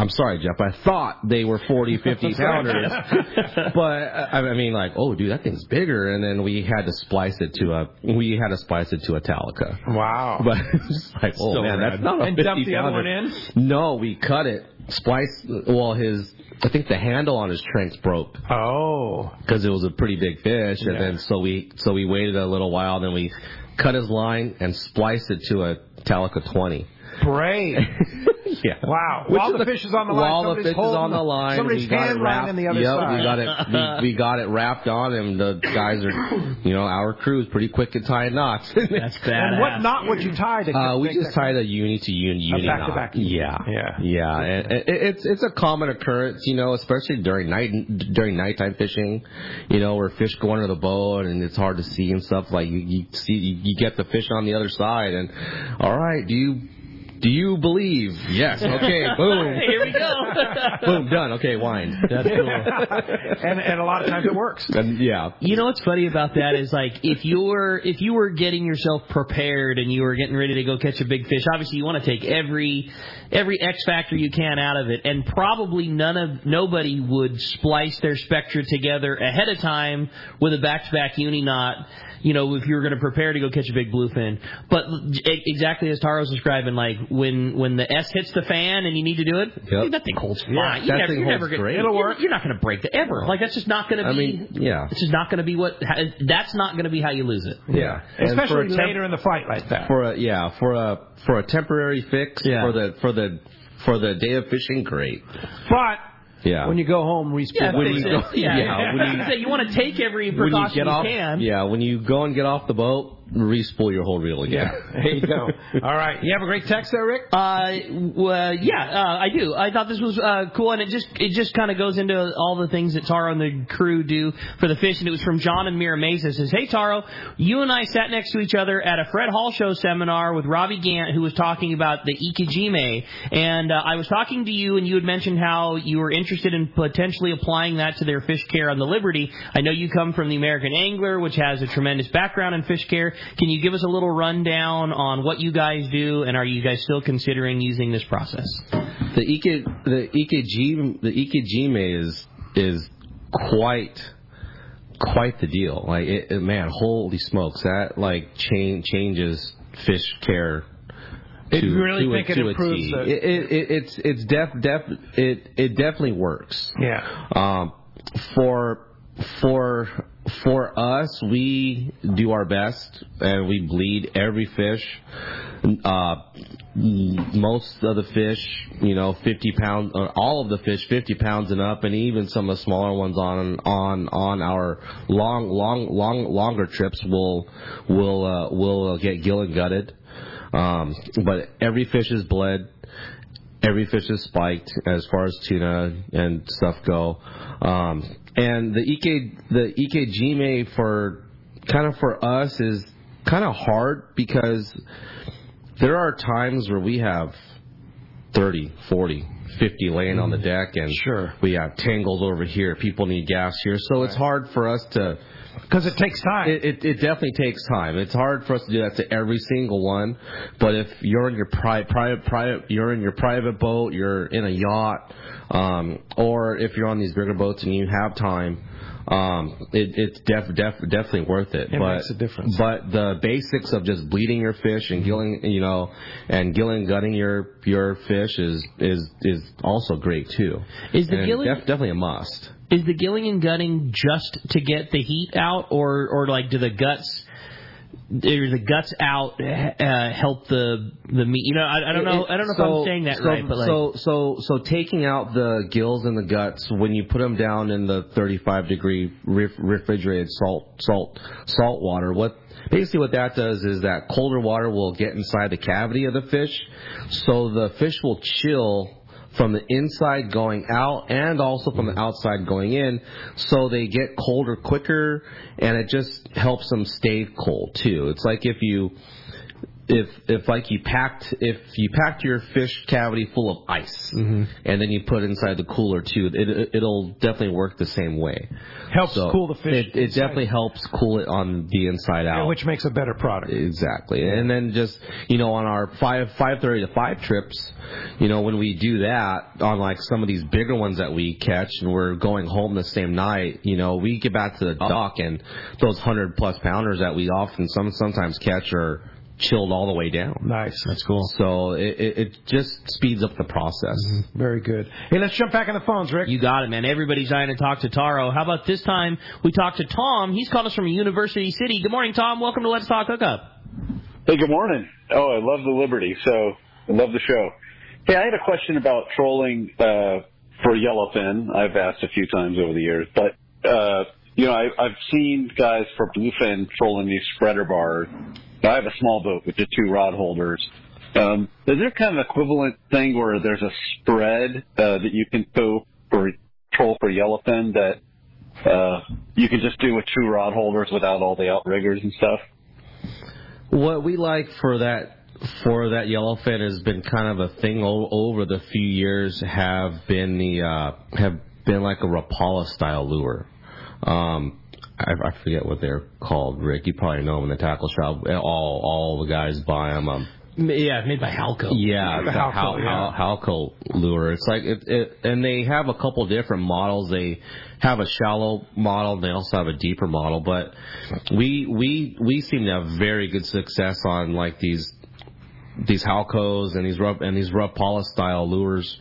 I'm sorry, Jeff. I thought they were 40, 50 pounders, but I mean, like, oh, dude, that thing's bigger. And then we had to splice it to a Talica. Wow. But it's like, oh So man, rad. that's not a 50 And dump the other one in? No, we cut it, spliced. Well, I think the handle on his tranks broke. Oh. Because it was a pretty big fish, and then so we waited a little while, then we cut his line and spliced it to a Talica 20. Brave. Yeah. Wow. While the fish is on the line, while the fish is on the line, somebody's we got hand it wrapped. on the other side. we got it wrapped on, and the guys are, our crew is pretty quick at tying knots. That's badass. And what knot would you tie to? We just tied a uni to uni knot. Back-to-back. Yeah. And it's a common occurrence, especially during nighttime fishing, where fish go under the boat and it's hard to see and stuff. Like you get the fish on the other side, and all right, do you believe? Yes. Okay. Boom. Here we go. Boom. Done. Okay. Wind. That's cool. and a lot of times it works. And, yeah. You know what's funny about that is like if you were getting yourself prepared and you were getting ready to go catch a big fish, obviously you want to take every X factor you can out of it, and probably nobody would splice their Spectra together ahead of time with a back-to-back uni knot. If you were going to prepare to go catch a big bluefin. But exactly as Taro's describing, like when the S hits the fan and you need to do it, dude, that thing holds fine. Yeah, that thing holds great. It'll work. You're not going to break it ever. Like that's just not going to be. It's just not going to be that's not going to be how you lose it. Yeah, especially later in the fight like that. For a temporary fix for the day of fishing, great. But. Yeah. When you go home, respool. You want to take every precaution you can. Yeah. When you go and get off the boat, respool your whole reel again. Yeah. There you go. All right. You have a great text there, Rick? I do. I thought this was cool, and it just kind of goes into all the things that Taro and the crew do for the fish. And it was from John and Mira Mesa. It says, "Hey Taro, you and I sat next to each other at a Fred Hall Show seminar with Robbie Gant, who was talking about the Ikejime. And I was talking to you, and you had mentioned how you were interested in potentially applying that to their fish care on the Liberty. I know you come from the American Angler, which has a tremendous background in fish care. Can you give us a little rundown on what you guys do, and are you guys still considering using this process?" The Ikejime is quite the deal. Like man, holy smokes, that like changes fish care. You really think it improves it definitely works. Yeah. For us, we do our best and we bleed every fish. Most of the fish, 50 pounds, all of the fish 50 pounds and up, and even some of the smaller ones on our longer trips will get gill and gutted. But every fish is bled. Every fish is spiked as far as tuna and stuff go. And the Ikejime for us is kind of hard because there are times where we have 30, 40, 50 laying on the deck, and we have tangles over here. People need gas here. So it's hard for us to... Because it takes time. It definitely takes time. It's hard for us to do that to every single one. But if you're in your you're in your private boat, you're in a yacht, or if you're on these bigger boats and you have time, it's definitely worth it. It makes a difference. But the basics of just bleeding your fish and gilling, and gutting your fish is also great too. Is the gilling definitely a must? Is the gilling and gutting just to get the heat out, or like do the guts out help the meat? I don't know. I don't know if I'm saying that right, but like so taking out the gills and the guts when you put them down in the 35-degree refrigerated salt water. What that does is that colder water will get inside the cavity of the fish, so the fish will chill from the inside going out and also from the outside going in, so they get colder quicker, and it just helps them stay cold too. It's like if you if you packed your fish cavity full of ice and then you put it inside the cooler too, it'll definitely work the same way. Helps cool the fish. It definitely helps cool it on the inside out, which makes a better product. Exactly. And then just on our 5:30 to 5 trips, when we do that on like some of these bigger ones that we catch and we're going home the same night, we get back to the dock and those 100+ pounders that we often sometimes catch are chilled all the way down. Nice. That's cool. So it just speeds up the process. Mm-hmm. Very good. Hey, let's jump back on the phones, Rick. You got it, man. Everybody's dying to talk to Taro. How about this time we talk to Tom? He's called us from University City. Good morning, Tom. Welcome to Let's Talk Hookup. Hey, good morning. Oh, I love the Liberty, so I love the show. Hey, I had a question about trolling for yellowfin. I've asked a few times over the years, but I've seen guys for bluefin trolling these spreader bars. I have a small boat with just 2 rod holders. Is there kind of an equivalent thing where there's a spread that you can troll for yellowfin that you can just do with 2 rod holders without all the outriggers and stuff? What we like for that yellowfin has been kind of a thing over the few years. Have been like a Rapala style lure. I forget what they're called, Rick. You probably know them in the tackle shop. All the guys buy them. Yeah, made by Halco. Yeah, the Halco lure. It's like and they have a couple different models. They have a shallow model, and they also have a deeper model. But we seem to have very good success on like these Halcos and these Rapala style lures.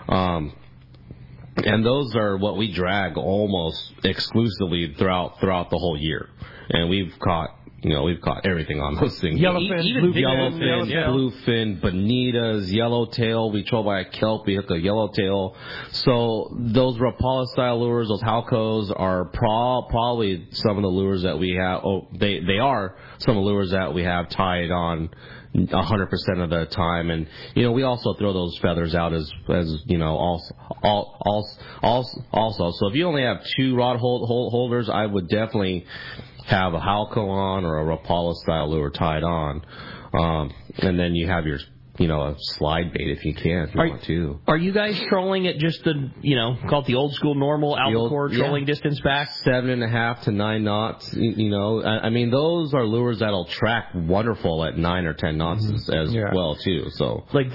And those are what we drag almost exclusively throughout the whole year. And we've caught everything on those things. Yellowfin, bluefin, bonitas, yellowtail. We troll by a kelp. We hook a yellowtail. So those Rapala style lures, those Halcos, are probably some of the lures that we have. Oh, they are some of the lures that we have tied on 100% of the time. And we also throw those feathers out as also. So if you only have 2 rod holders, I would definitely have a Halco on or a Rapala style lure tied on, and then you have your a slide bait if you can. If you want to. Are you guys trolling at just the call it the old school normal albacore trolling distance back? 7.5 to 9 knots. I mean those are lures that'll track wonderful at 9 or 10 knots as well too. So like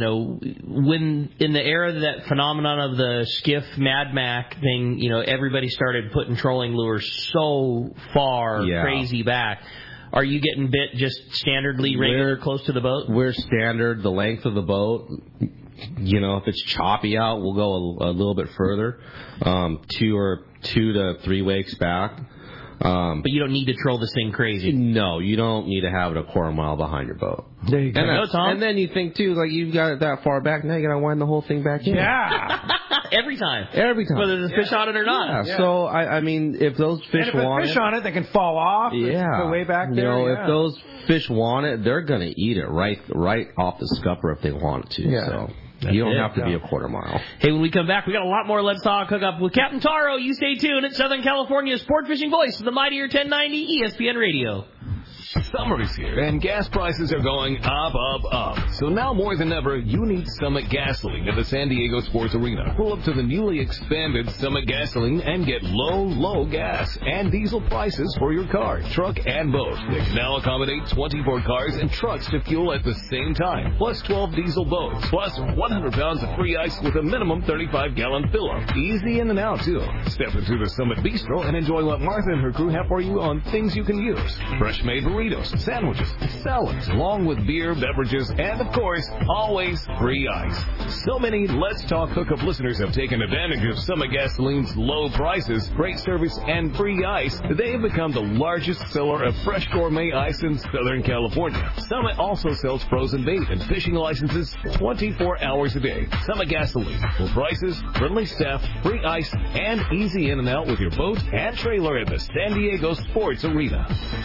when in the era of that phenomenon of the skiff Mad Mac thing, everybody started putting trolling lures so far crazy back. Are you getting bit just standardly regular close to the boat? We're standard, the length of the boat. If it's choppy out, we'll go a little bit further, 2 to 3 wakes back. But you don't need to troll this thing crazy. No, you don't need to have it a quarter mile behind your boat. There you go. And then you think, too, like you've got it that far back, now you got to wind the whole thing back in. Yeah. Every time. Whether there's a fish on it or not. Yeah. So, I mean, if those fish want fish on it, they can fall off. Yeah. Way back there. If those fish want it, they're going to eat it right off the scupper if they want to. Yeah. So. You don't have to be a quarter mile. Hey, when we come back, we got a lot more Let's Talk Hookup with Captain Taro. You stay tuned at Southern California's sport fishing voice of the mightier 1090 ESPN Radio. Summer is here, and gas prices are going up, up, up. So now more than ever, you need Summit Gasoline at the San Diego Sports Arena. Pull up to the newly expanded Summit Gasoline and get low gas and diesel prices for your car, truck, and boat. They can now accommodate 24 cars and trucks to fuel at the same time, plus 12 diesel boats, plus 100 pounds of free ice with a minimum 35-gallon fill-up. Easy in and out, too. Step into the Summit Bistro and enjoy what Martha and her crew have for you on things you can use. Fresh-made burritos, sandwiches, salads, along with beer, beverages, and, of course, always free ice. So many Let's Talk Hookup listeners have taken advantage of Summit Gasoline's low prices, great service, and free ice. They have become the largest seller of fresh gourmet ice in Southern California. Summit also sells frozen bait and fishing licenses 24 hours a day. Summit Gasoline. Full prices, friendly staff, free ice, and easy in and out with your boat and trailer at the San Diego Sports Arena.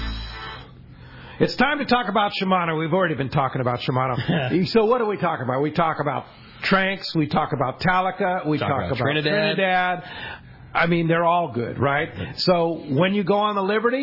It's time to talk about Shimano. We've already been talking about Shimano. So what do we talk about? We talk about Tranx. We talk about Talica. We talk about Trinidad. I mean, they're all good, right? So when you go on the Liberty,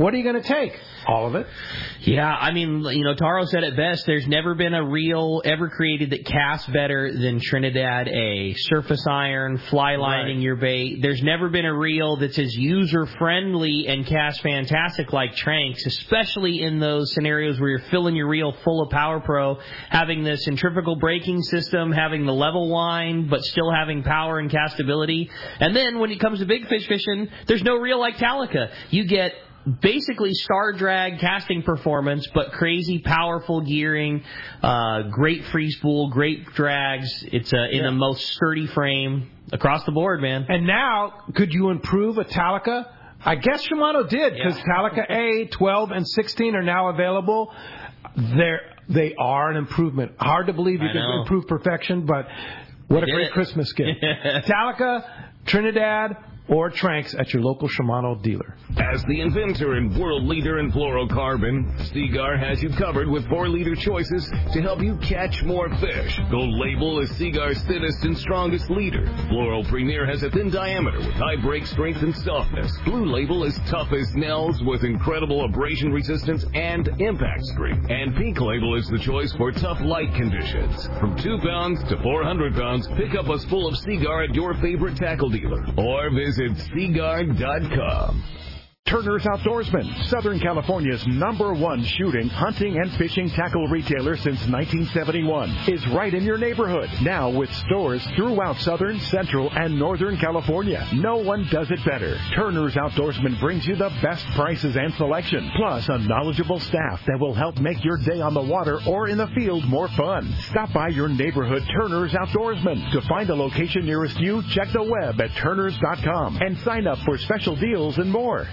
What are you going to take? All of it? Yeah, I mean, Taro said it best. There's never been a reel ever created that casts better than Trinidad A. Surface iron, fly lining your bait. There's never been a reel that's as user-friendly and casts fantastic like Tranks, especially in those scenarios where you're filling your reel full of Power Pro, having the centrifugal braking system, having the level line, but still having power and castability. And then when it comes to big fish fishing, there's no reel like Talica. You get basically star drag casting performance, but crazy powerful gearing, great free spool, great drags. It's in the most sturdy frame across the board, man. And now, could you improve a Talica? I guess Shimano did, because Talica A, 12, and 16 are now available. They are an improvement. Hard to believe you can improve perfection, but what a great Christmas gift. Talica, Trinidad, or Tranks at your local Shimano dealer. As the inventor and world leader in fluorocarbon, Seaguar has you covered with 4-liter choices to help you catch more fish. Gold Label is Seaguar's thinnest and strongest leader. Fluoro Premier has a thin diameter with high break strength and softness. Blue Label is tough as nails with incredible abrasion resistance and impact strength. And Pink Label is the choice for tough light conditions. From 2 pounds to 400 pounds, pick up a spool of Seaguar at your favorite tackle dealer or visit Seaguar.com. Turner's Outdoorsman, Southern California's #1 shooting, hunting, and fishing tackle retailer since 1971, is right in your neighborhood. Now with stores throughout Southern, Central, and Northern California. No one does it better. Turner's Outdoorsman brings you the best prices and selection, plus a knowledgeable staff that will help make your day on the water or in the field more fun. Stop by your neighborhood Turner's Outdoorsman. To find a location nearest you, check the web at turners.com and sign up for special deals and more.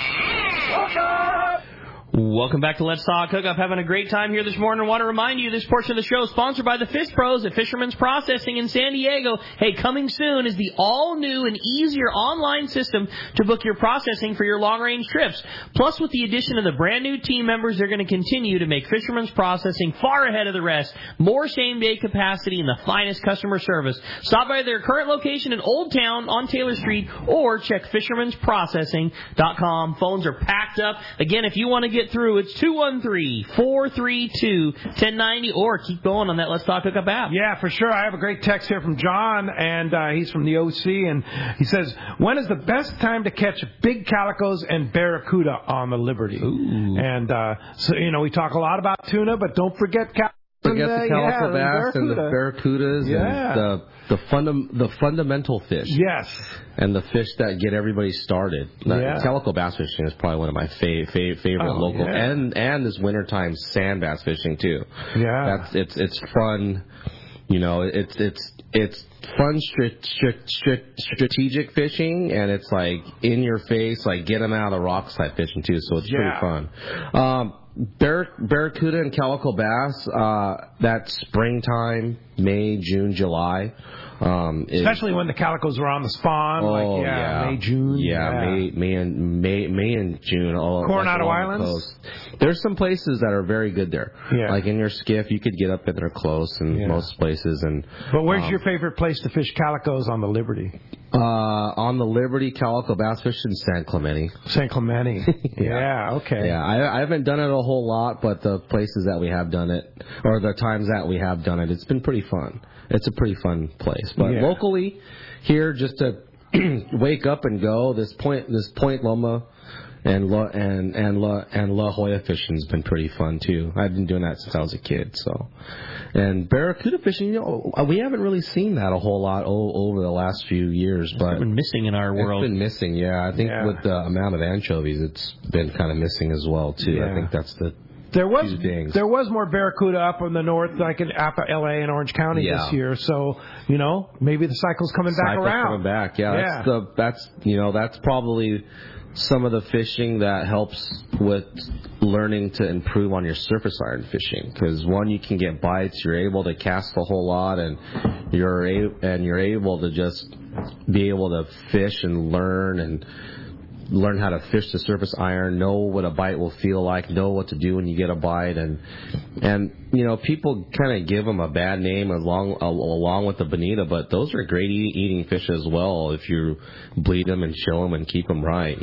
Welcome back to Let's Talk Hookup. Having a great time here this morning. I want to remind you this portion of the show is sponsored by the Fish Pros at Fisherman's Processing in San Diego. Hey, coming soon is the all-new and easier online system to book your processing for your long-range trips. Plus, with the addition of the brand-new team members, they're going to continue to make Fisherman's Processing far ahead of the rest. More same-day capacity and the finest customer service. Stop by their current location in Old Town on Taylor Street or check fishermansprocessing.com. Phones are packed up. Again, if you want to get through, it's 213-432-1090, or keep going on that Let's Talk Hookup app. Yeah, for sure. I have a great text here from John, and he's from the OC, and he says, when is the best time to catch big calicos and barracuda on the Liberty? Ooh. And so, we talk a lot about tuna, but don't forget calicos. Forget the calico bass and the barracudas and the fundamental fish. Yes. And the fish that get everybody started. Calico bass fishing is probably one of my favorite local. Yeah. And this wintertime sand bass fishing too. Yeah. It's fun. It's fun strategic fishing, and it's like in your face, like get them out of the rocks type fishing too. So it's pretty fun. Barracuda and calico bass, that springtime, May, June, July. Especially when the calicos are on the spawn, May, June. May and June. Coronado Islands. There's some places that are very good there. Yeah. Like in your skiff, you could get up in there close in most places. But where's your favorite place to fish calicos on the Liberty? On the Liberty, calico bass fishing, San Clemente. San Clemente. Okay. Yeah, I haven't done it a whole lot, but the places that we have done it, or the times that we have done it, it's been pretty fun. It's a pretty fun place. But locally, here, just to wake up and go, this Point Loma and La Jolla fishing has been pretty fun too. I've been doing that since I was a kid. So, and barracuda fishing, we haven't really seen that a whole lot over the last few years. But it's been missing in our world. It's been missing, I think with the amount of anchovies, it's been kind of missing as well too. Yeah. I think that's the. There was more barracuda up in the north, like in Appa, LA, and Orange County this year. So maybe the cycle's coming back around. Coming back, that's probably some of the fishing that helps with learning to improve on your surface iron fishing. Because one, you can get bites, you're able to cast a whole lot, and you're able to just be able to fish and learn and learn how to fish the surface iron, know what a bite will feel like, know what to do when you get a bite, and people kind of give them a bad name along with the bonita, but those are great eating fish as well if you bleed them and chill them and keep them right.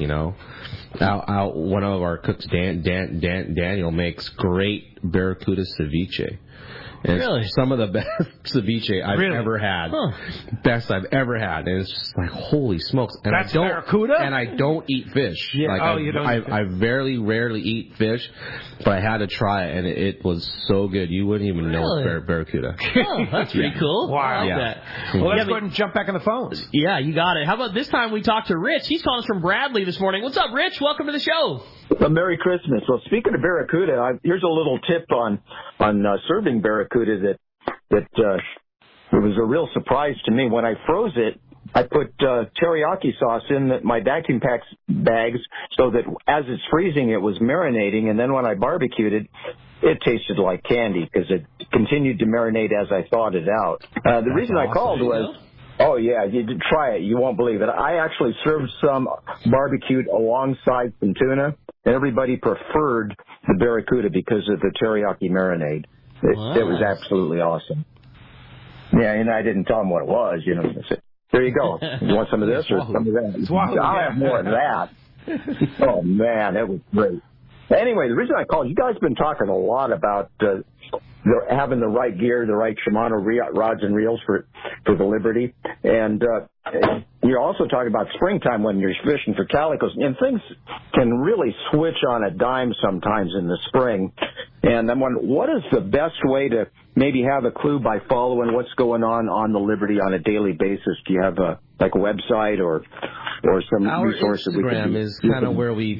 Out one of our cooks, Daniel, makes great barracuda ceviche. And really? It's some of the best ceviche I've ever had. Huh. Best I've ever had. And it's just like, holy smokes. And that's barracuda? And I don't eat fish. Yeah. You don't I rarely eat fish, but I had to try it, and it was so good. You wouldn't even know it's barracuda. Oh, that's pretty cool. Wow. I like that. Well, let's go ahead and jump back on the phones. Yeah, you got it. How about this time we talk to Rich? He's calling us from Bradley this morning. What's up, Rich? Welcome to the show. Merry Christmas. Well, speaking of barracuda, here's a little tip on serving barracuda that it was a real surprise to me. When I froze it, I put teriyaki sauce in my vacuum pack bags so that as it's freezing, it was marinating, and then when I barbecued it, it tasted like candy because it continued to marinate as I thawed it out. The reason I called was... Oh, yeah, you did try it. You won't believe it. I actually served some barbecued alongside some tuna, and everybody preferred the barracuda because of the teriyaki marinade. It was absolutely awesome. Yeah, and I didn't tell them what it was. I said, there you go. You want some of this or some of that? I'll have more of that. Oh, man, that was great. Anyway, the reason I called, you guys have been talking a lot about having the right gear, the right Shimano rods and reels for the Liberty. And you're also talking about springtime when you're fishing for calicos. And things can really switch on a dime sometimes in the spring. And I'm wondering, what is the best way to maybe have a clue by following what's going on the Liberty on a daily basis? Do you have a website or some resources? Our Instagram is kind of where we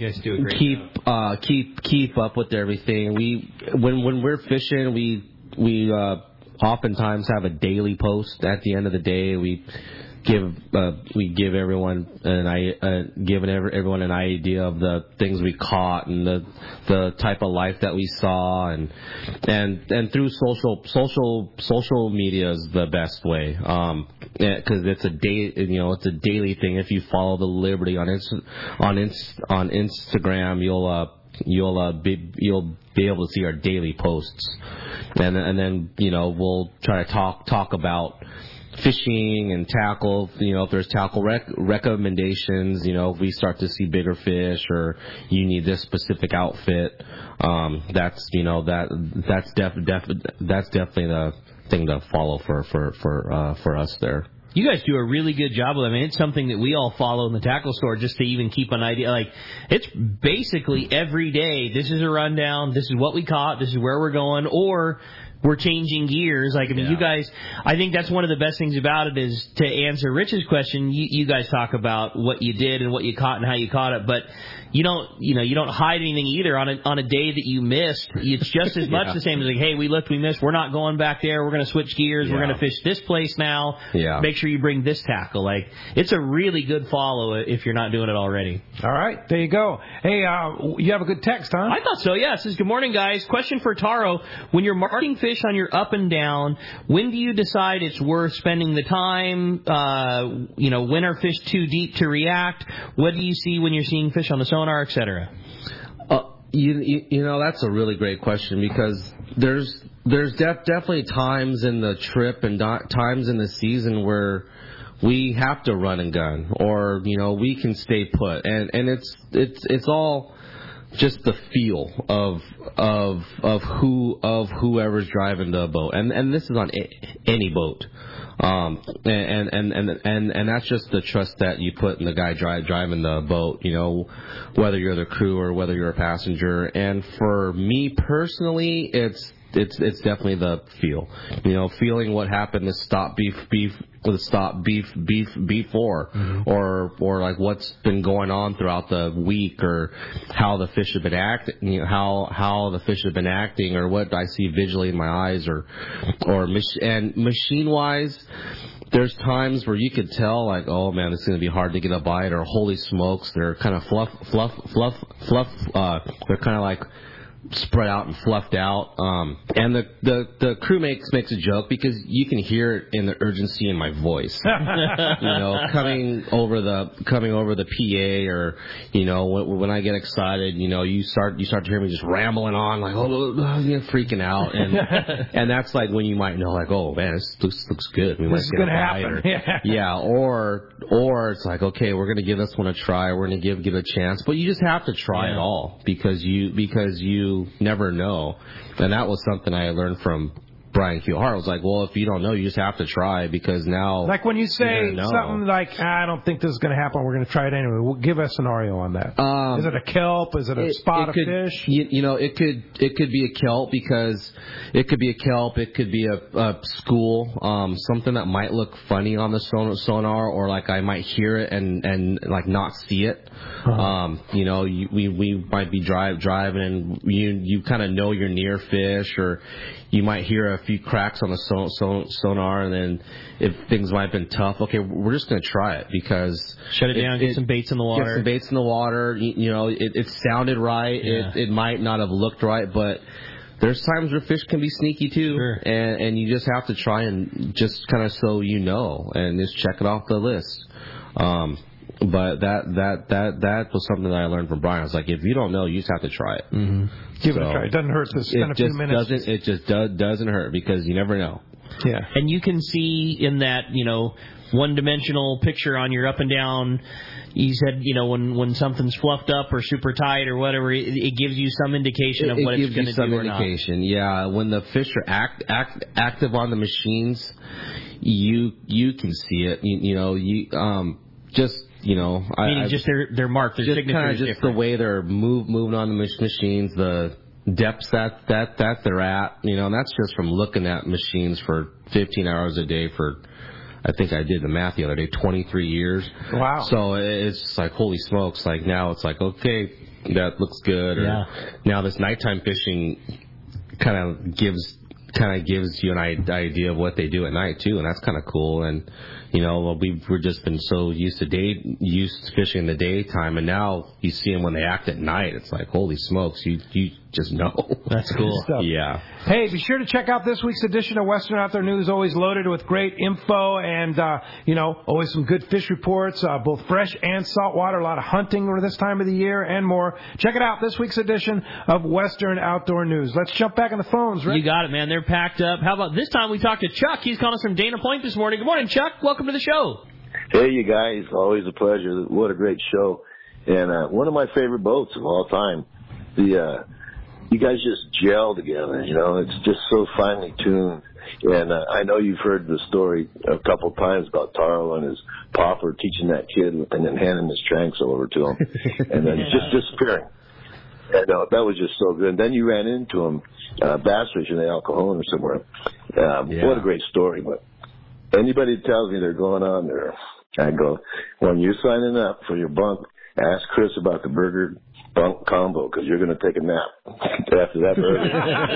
keep up with everything. When we're fishing, we oftentimes have a daily post at the end of the day. We give everyone everyone an idea of the things we caught and the type of life that we saw, and through social media is the best way, because it's a daily thing. If you follow the Liberty on Instagram, you'll be able to see our daily posts, and then we'll try to talk about fishing and tackle. If there's tackle recommendations, if we start to see bigger fish or you need this specific outfit, that's definitely the thing to follow for us there. You guys do a really good job of it. I mean, it's something that we all follow in the tackle store just to even keep an idea. Like, it's basically every day, this is a rundown, this is what we caught, this is where we're going, or we're changing gears. Like, I mean, you guys, I think that's one of the best things about it is to answer Rich's question. You guys talk about what you did and what you caught and how you caught it, but you don't hide anything either. On a day that you missed, it's just as much the same as like, hey, we looked, we missed, we're not going back there, we're going to switch gears, we're going to fish this place now. Yeah. Make sure you bring this tackle. Like, it's a really good follow if you're not doing it already. All right, there you go. Hey, you have a good text, huh? I thought so, yeah. It says, good morning, guys. Question for Taro. When you're marking fish on your up and down, when do you decide it's worth spending the time? When are fish too deep to react? What do you see when you're seeing fish on the sonar, etc.? That's a really great question, because there's definitely times in the trip and times in the season where we have to run and gun, or we can stay put, and it's all just the feel of whoever's driving the boat, and this is on any boat, and that's just the trust that you put in the guy driving the boat, whether you're the crew or whether you're a passenger. And for me personally, it's definitely the feel, feeling what happened to stop beef before, or like what's been going on throughout the week, or how the fish have been acting, how the fish have been acting, or what I see visually in my eyes, and machine wise. There's times where you could tell, like, oh man, it's going to be hard to get a bite, or holy smokes, they're kind of fluff. They're kind of like spread out and fluffed out. And the crew makes a joke because you can hear it in the urgency in my voice. Coming over the PA, or when I get excited, you start to hear me just rambling on like freaking out, and that's like when you might know like, oh man, this looks good. We might this is gonna happen. Yeah, or it's like, okay, we're gonna give this one a try. We're gonna give it a chance, but you just have to try it all because you never know. And that was something I learned from Brian Keohara. Was like, well, if you don't know, you just have to try, because now... Like when you say something like, I don't think this is going to happen, we're going to try it anyway. Well, give a scenario on that. Is it a kelp? Is it a spot of fish? It could be a kelp, because it could be a kelp. It could be a school, something that might look funny on the sonar, or like I might hear it and like not see it. We might be driving, and you kind of know you're near fish, or you might hear a few cracks on the sonar, and then if things might have been tough, okay, we're just going to try it, because... Shut it down, get some baits in the water. Get some baits in the water. It sounded right. Yeah. It might not have looked right, but there's times where fish can be sneaky too. Sure. And you just have to try and just kind of and just check it off the list. But that was something that I learned from Brian. I was like, if you don't know, you just have to try it. Mm-hmm. Give it a try. It doesn't hurt to spend a few minutes. It just doesn't hurt, because you never know. Yeah. And you can see in that, one-dimensional picture on your up and down, you said, when something's fluffed up or super tight or whatever, it gives you some indication of what it's going to do or not. Yeah. When the fish are active on the machines, you can see it. Meaning just their mark, their signature kind of is just different. the way they're moving on the machines, the depths that they're at, and that's just from looking at machines for 15 hours a day for, I think I did the math the other day, 23 years. Wow. So it's just like, holy smokes, like now it's like, okay, that looks good. Yeah. Or now this nighttime fishing kind of gives you an idea of what they do at night too, and that's kind of cool. And we've just been so used to fishing in the daytime, and now you see them when they act at night. It's like, holy smokes, you just know. That's cool. Yeah. Hey, be sure to check out this week's edition of Western Outdoor News. Always loaded with great info and, always some good fish reports, both fresh and saltwater. A lot of hunting over this time of the year and more. Check it out, this week's edition of Western Outdoor News. Let's jump back on the phones, Rick. You got it, man. They're packed up. How about this time we talked to Chuck? He's calling us from Dana Point this morning. Good morning, Chuck. Welcome to the show. Hey, you guys. Always a pleasure. What a great show. And one of my favorite boats of all time. You guys just gel together, It's just so finely tuned. And I know you've heard the story a couple of times about Taro and his popper teaching that kid and then handing his tranks over to him and then just disappearing. And that was just so good. And then you ran into him bass fishing in El Cajon or somewhere. What a great story. But anybody that tells me they're going on there, I go, when you're signing up for your bunk, ask Chris about the burger bunk combo, because you're going to take a nap after that burger.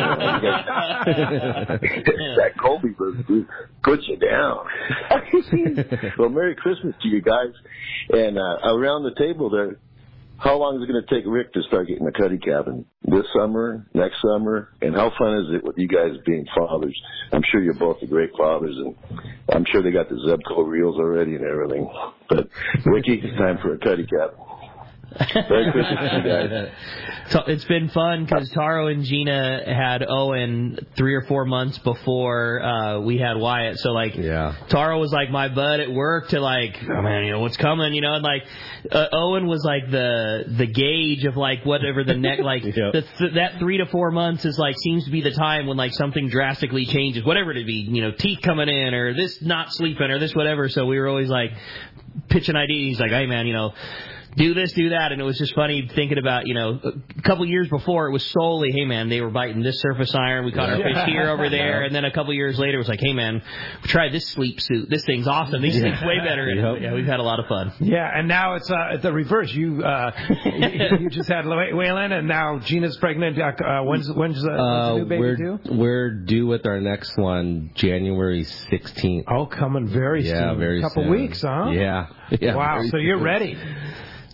That Colby burger puts you down. Well, Merry Christmas to you guys. And around the table there, how long is it going to take Rick to start getting a cuddy cabin? This summer, next summer? And how fun is it with you guys being fathers? I'm sure you're both the great fathers, and I'm sure they got the Zebco reels already and everything. But Ricky, it's time for a cuddy cabin. Merry Christmas to you guys. So it's been fun because Taro and Gina had Owen 3 or 4 months before we had Wyatt. So Taro was like my bud at work to oh man, what's coming, and Owen was like the gauge of whatever the next that 3 to 4 months is seems to be the time when something drastically changes, whatever it be, teeth coming in or this not sleeping or this whatever. So we were always pitching ideas. He's like, hey man, do this, do that. And it was just funny thinking about, a couple years before it was solely, hey man, they were biting this surface iron. We caught our fish here, over there. And then a couple years later it was like, hey man, we tried this sleep suit. This thing's awesome. These things way better. And, we've had a lot of fun. Yeah. And now it's the reverse. You just had Waylon and now Gina's pregnant. When's the new baby due? We're due with our next one January 16th. Oh, coming very soon. Yeah, very soon. Couple weeks, huh? Yeah. Wow. So you're ready. Yeah.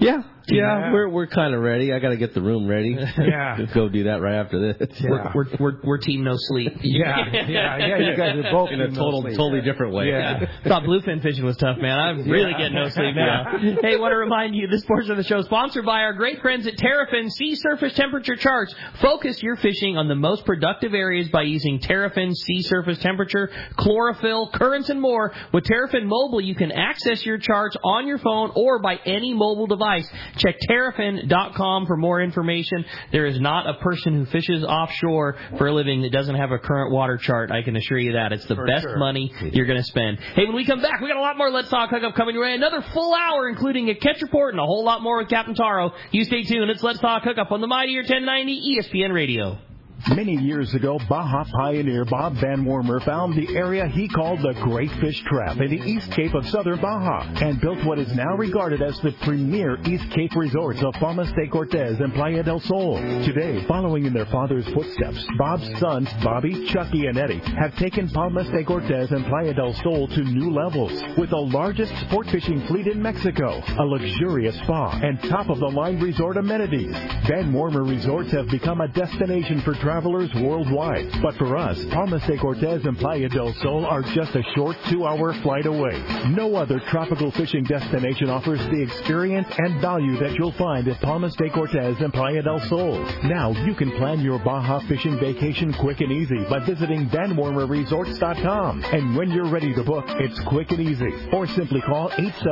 Yeah, we're kind of ready. I got to get the room ready. Yeah. Go do that right after this. Yeah. We're team no sleep. Yeah. You guys are both in a totally different way. Yeah. Thought bluefin fishing was tough, man. I'm really getting no sleep now. Hey, want to remind you, this portion of the show is sponsored by our great friends at Terrafin Sea Surface Temperature Charts. Focus your fishing on the most productive areas by using Terrafin Sea Surface Temperature, chlorophyll, currents, and more. With Terrafin Mobile, you can access your charts on your phone or by any mobile device. Check Terrafin.com for more information. There is not a person who fishes offshore for a living that doesn't have a current water chart. I can assure you that. It's the best money you're going to spend. Hey, when we come back, we got a lot more Let's Talk Hookup coming your way. Another full hour, including a catch report and a whole lot more with Captain Taro. You stay tuned. It's Let's Talk Hookup on the Mightier 1090 ESPN Radio. Many years ago, Baja pioneer Bob Van Wormer found the area he called the Great Fish Trap in the East Cape of southern Baja and built what is now regarded as the premier East Cape resorts of Palmas de Cortez and Playa del Sol. Today, following in their father's footsteps, Bob's sons, Bobby, Chucky, and Eddie, have taken Palmas de Cortez and Playa del Sol to new levels with the largest sport fishing fleet in Mexico, a luxurious spa, and top-of-the-line resort amenities. Van Wormer Resorts have become a destination for travelers worldwide. But for us, Palmas de Cortez and Playa del Sol are just a short 2-hour flight away. No other tropical fishing destination offers the experience and value that you'll find at Palmas de Cortez and Playa del Sol. Now you can plan your Baja fishing vacation quick and easy by visiting VanWormerResorts.com. And when you're ready to book, it's quick and easy. Or simply call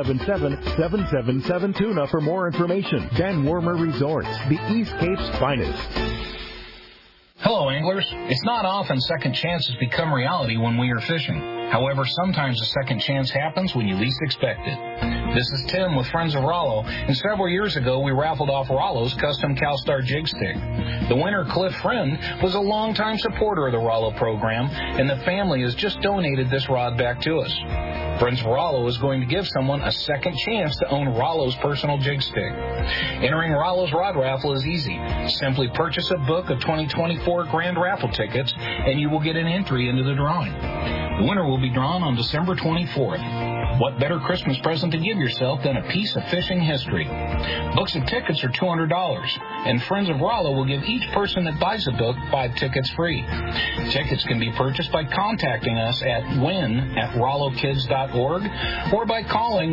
877-777-TUNA for more information. Van Wormer Resorts, the East Cape's finest. Hello, anglers. It's not often second chances become reality when we are fishing. However, sometimes a second chance happens when you least expect it. This is Tim with Friends of Rollo, and several years ago we raffled off Rollo's custom CalStar jig stick. The winner, Cliff Friend, was a longtime supporter of the Rollo program, and the family has just donated this rod back to us. Friends of Rollo is going to give someone a second chance to own Rollo's personal jig stick. Entering Rollo's rod raffle is easy. Simply purchase a book of 2024 grand raffle tickets, and you will get an entry into the drawing. The winner will be drawn on December 24th. What better Christmas present to give yourself than a piece of fishing history? Books and tickets are $200, and Friends of Rollo will give each person that buys a book 5 tickets free. Tickets can be purchased by contacting us at win@rollokids.org or by calling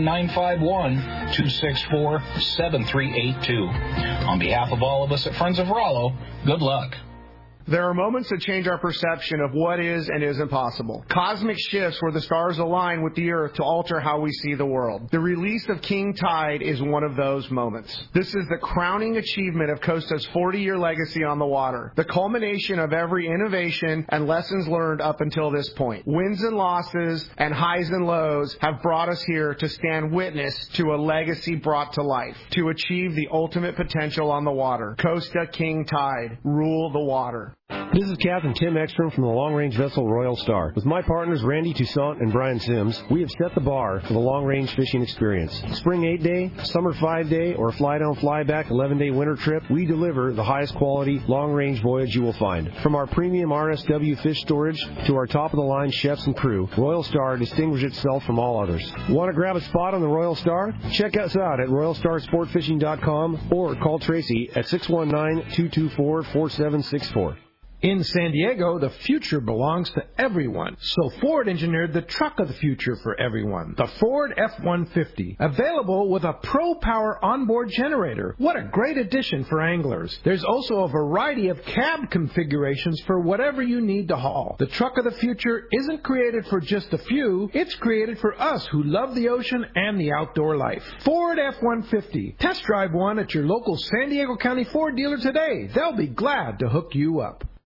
951-264-7382. On behalf of all of us at Friends of Rollo, good luck. There are moments that change our perception of what is and isn't possible. Cosmic shifts where the stars align with the Earth to alter how we see the world. The release of King Tide is one of those moments. This is the crowning achievement of Costa's 40-year legacy on the water, the culmination of every innovation and lessons learned up until this point. Wins and losses and highs and lows have brought us here to stand witness to a legacy brought to life, to achieve the ultimate potential on the water. Costa King Tide, rule the water. This is Captain Tim Ekstrom from the long-range vessel Royal Star. With my partners Randy Toussaint and Brian Sims, we have set the bar for the long-range fishing experience. Spring 8-day, summer 5-day, or fly-down, fly-back 11-day winter trip, we deliver the highest quality long-range voyage you will find. From our premium RSW fish storage to our top-of-the-line chefs and crew, Royal Star distinguishes itself from all others. Want to grab a spot on the Royal Star? Check us out at RoyalStarSportFishing.com or call Tracy at 619-224-4764. In San Diego, the future belongs to everyone. So Ford engineered the truck of the future for everyone, the Ford F-150, available with a Pro Power onboard generator. What a great addition for anglers. There's also a variety of cab configurations for whatever you need to haul. The truck of the future isn't created for just a few. It's created for us who love the ocean and the outdoor life. Ford F-150. Test drive one at your local San Diego County Ford dealer today. They'll be glad to hook you up.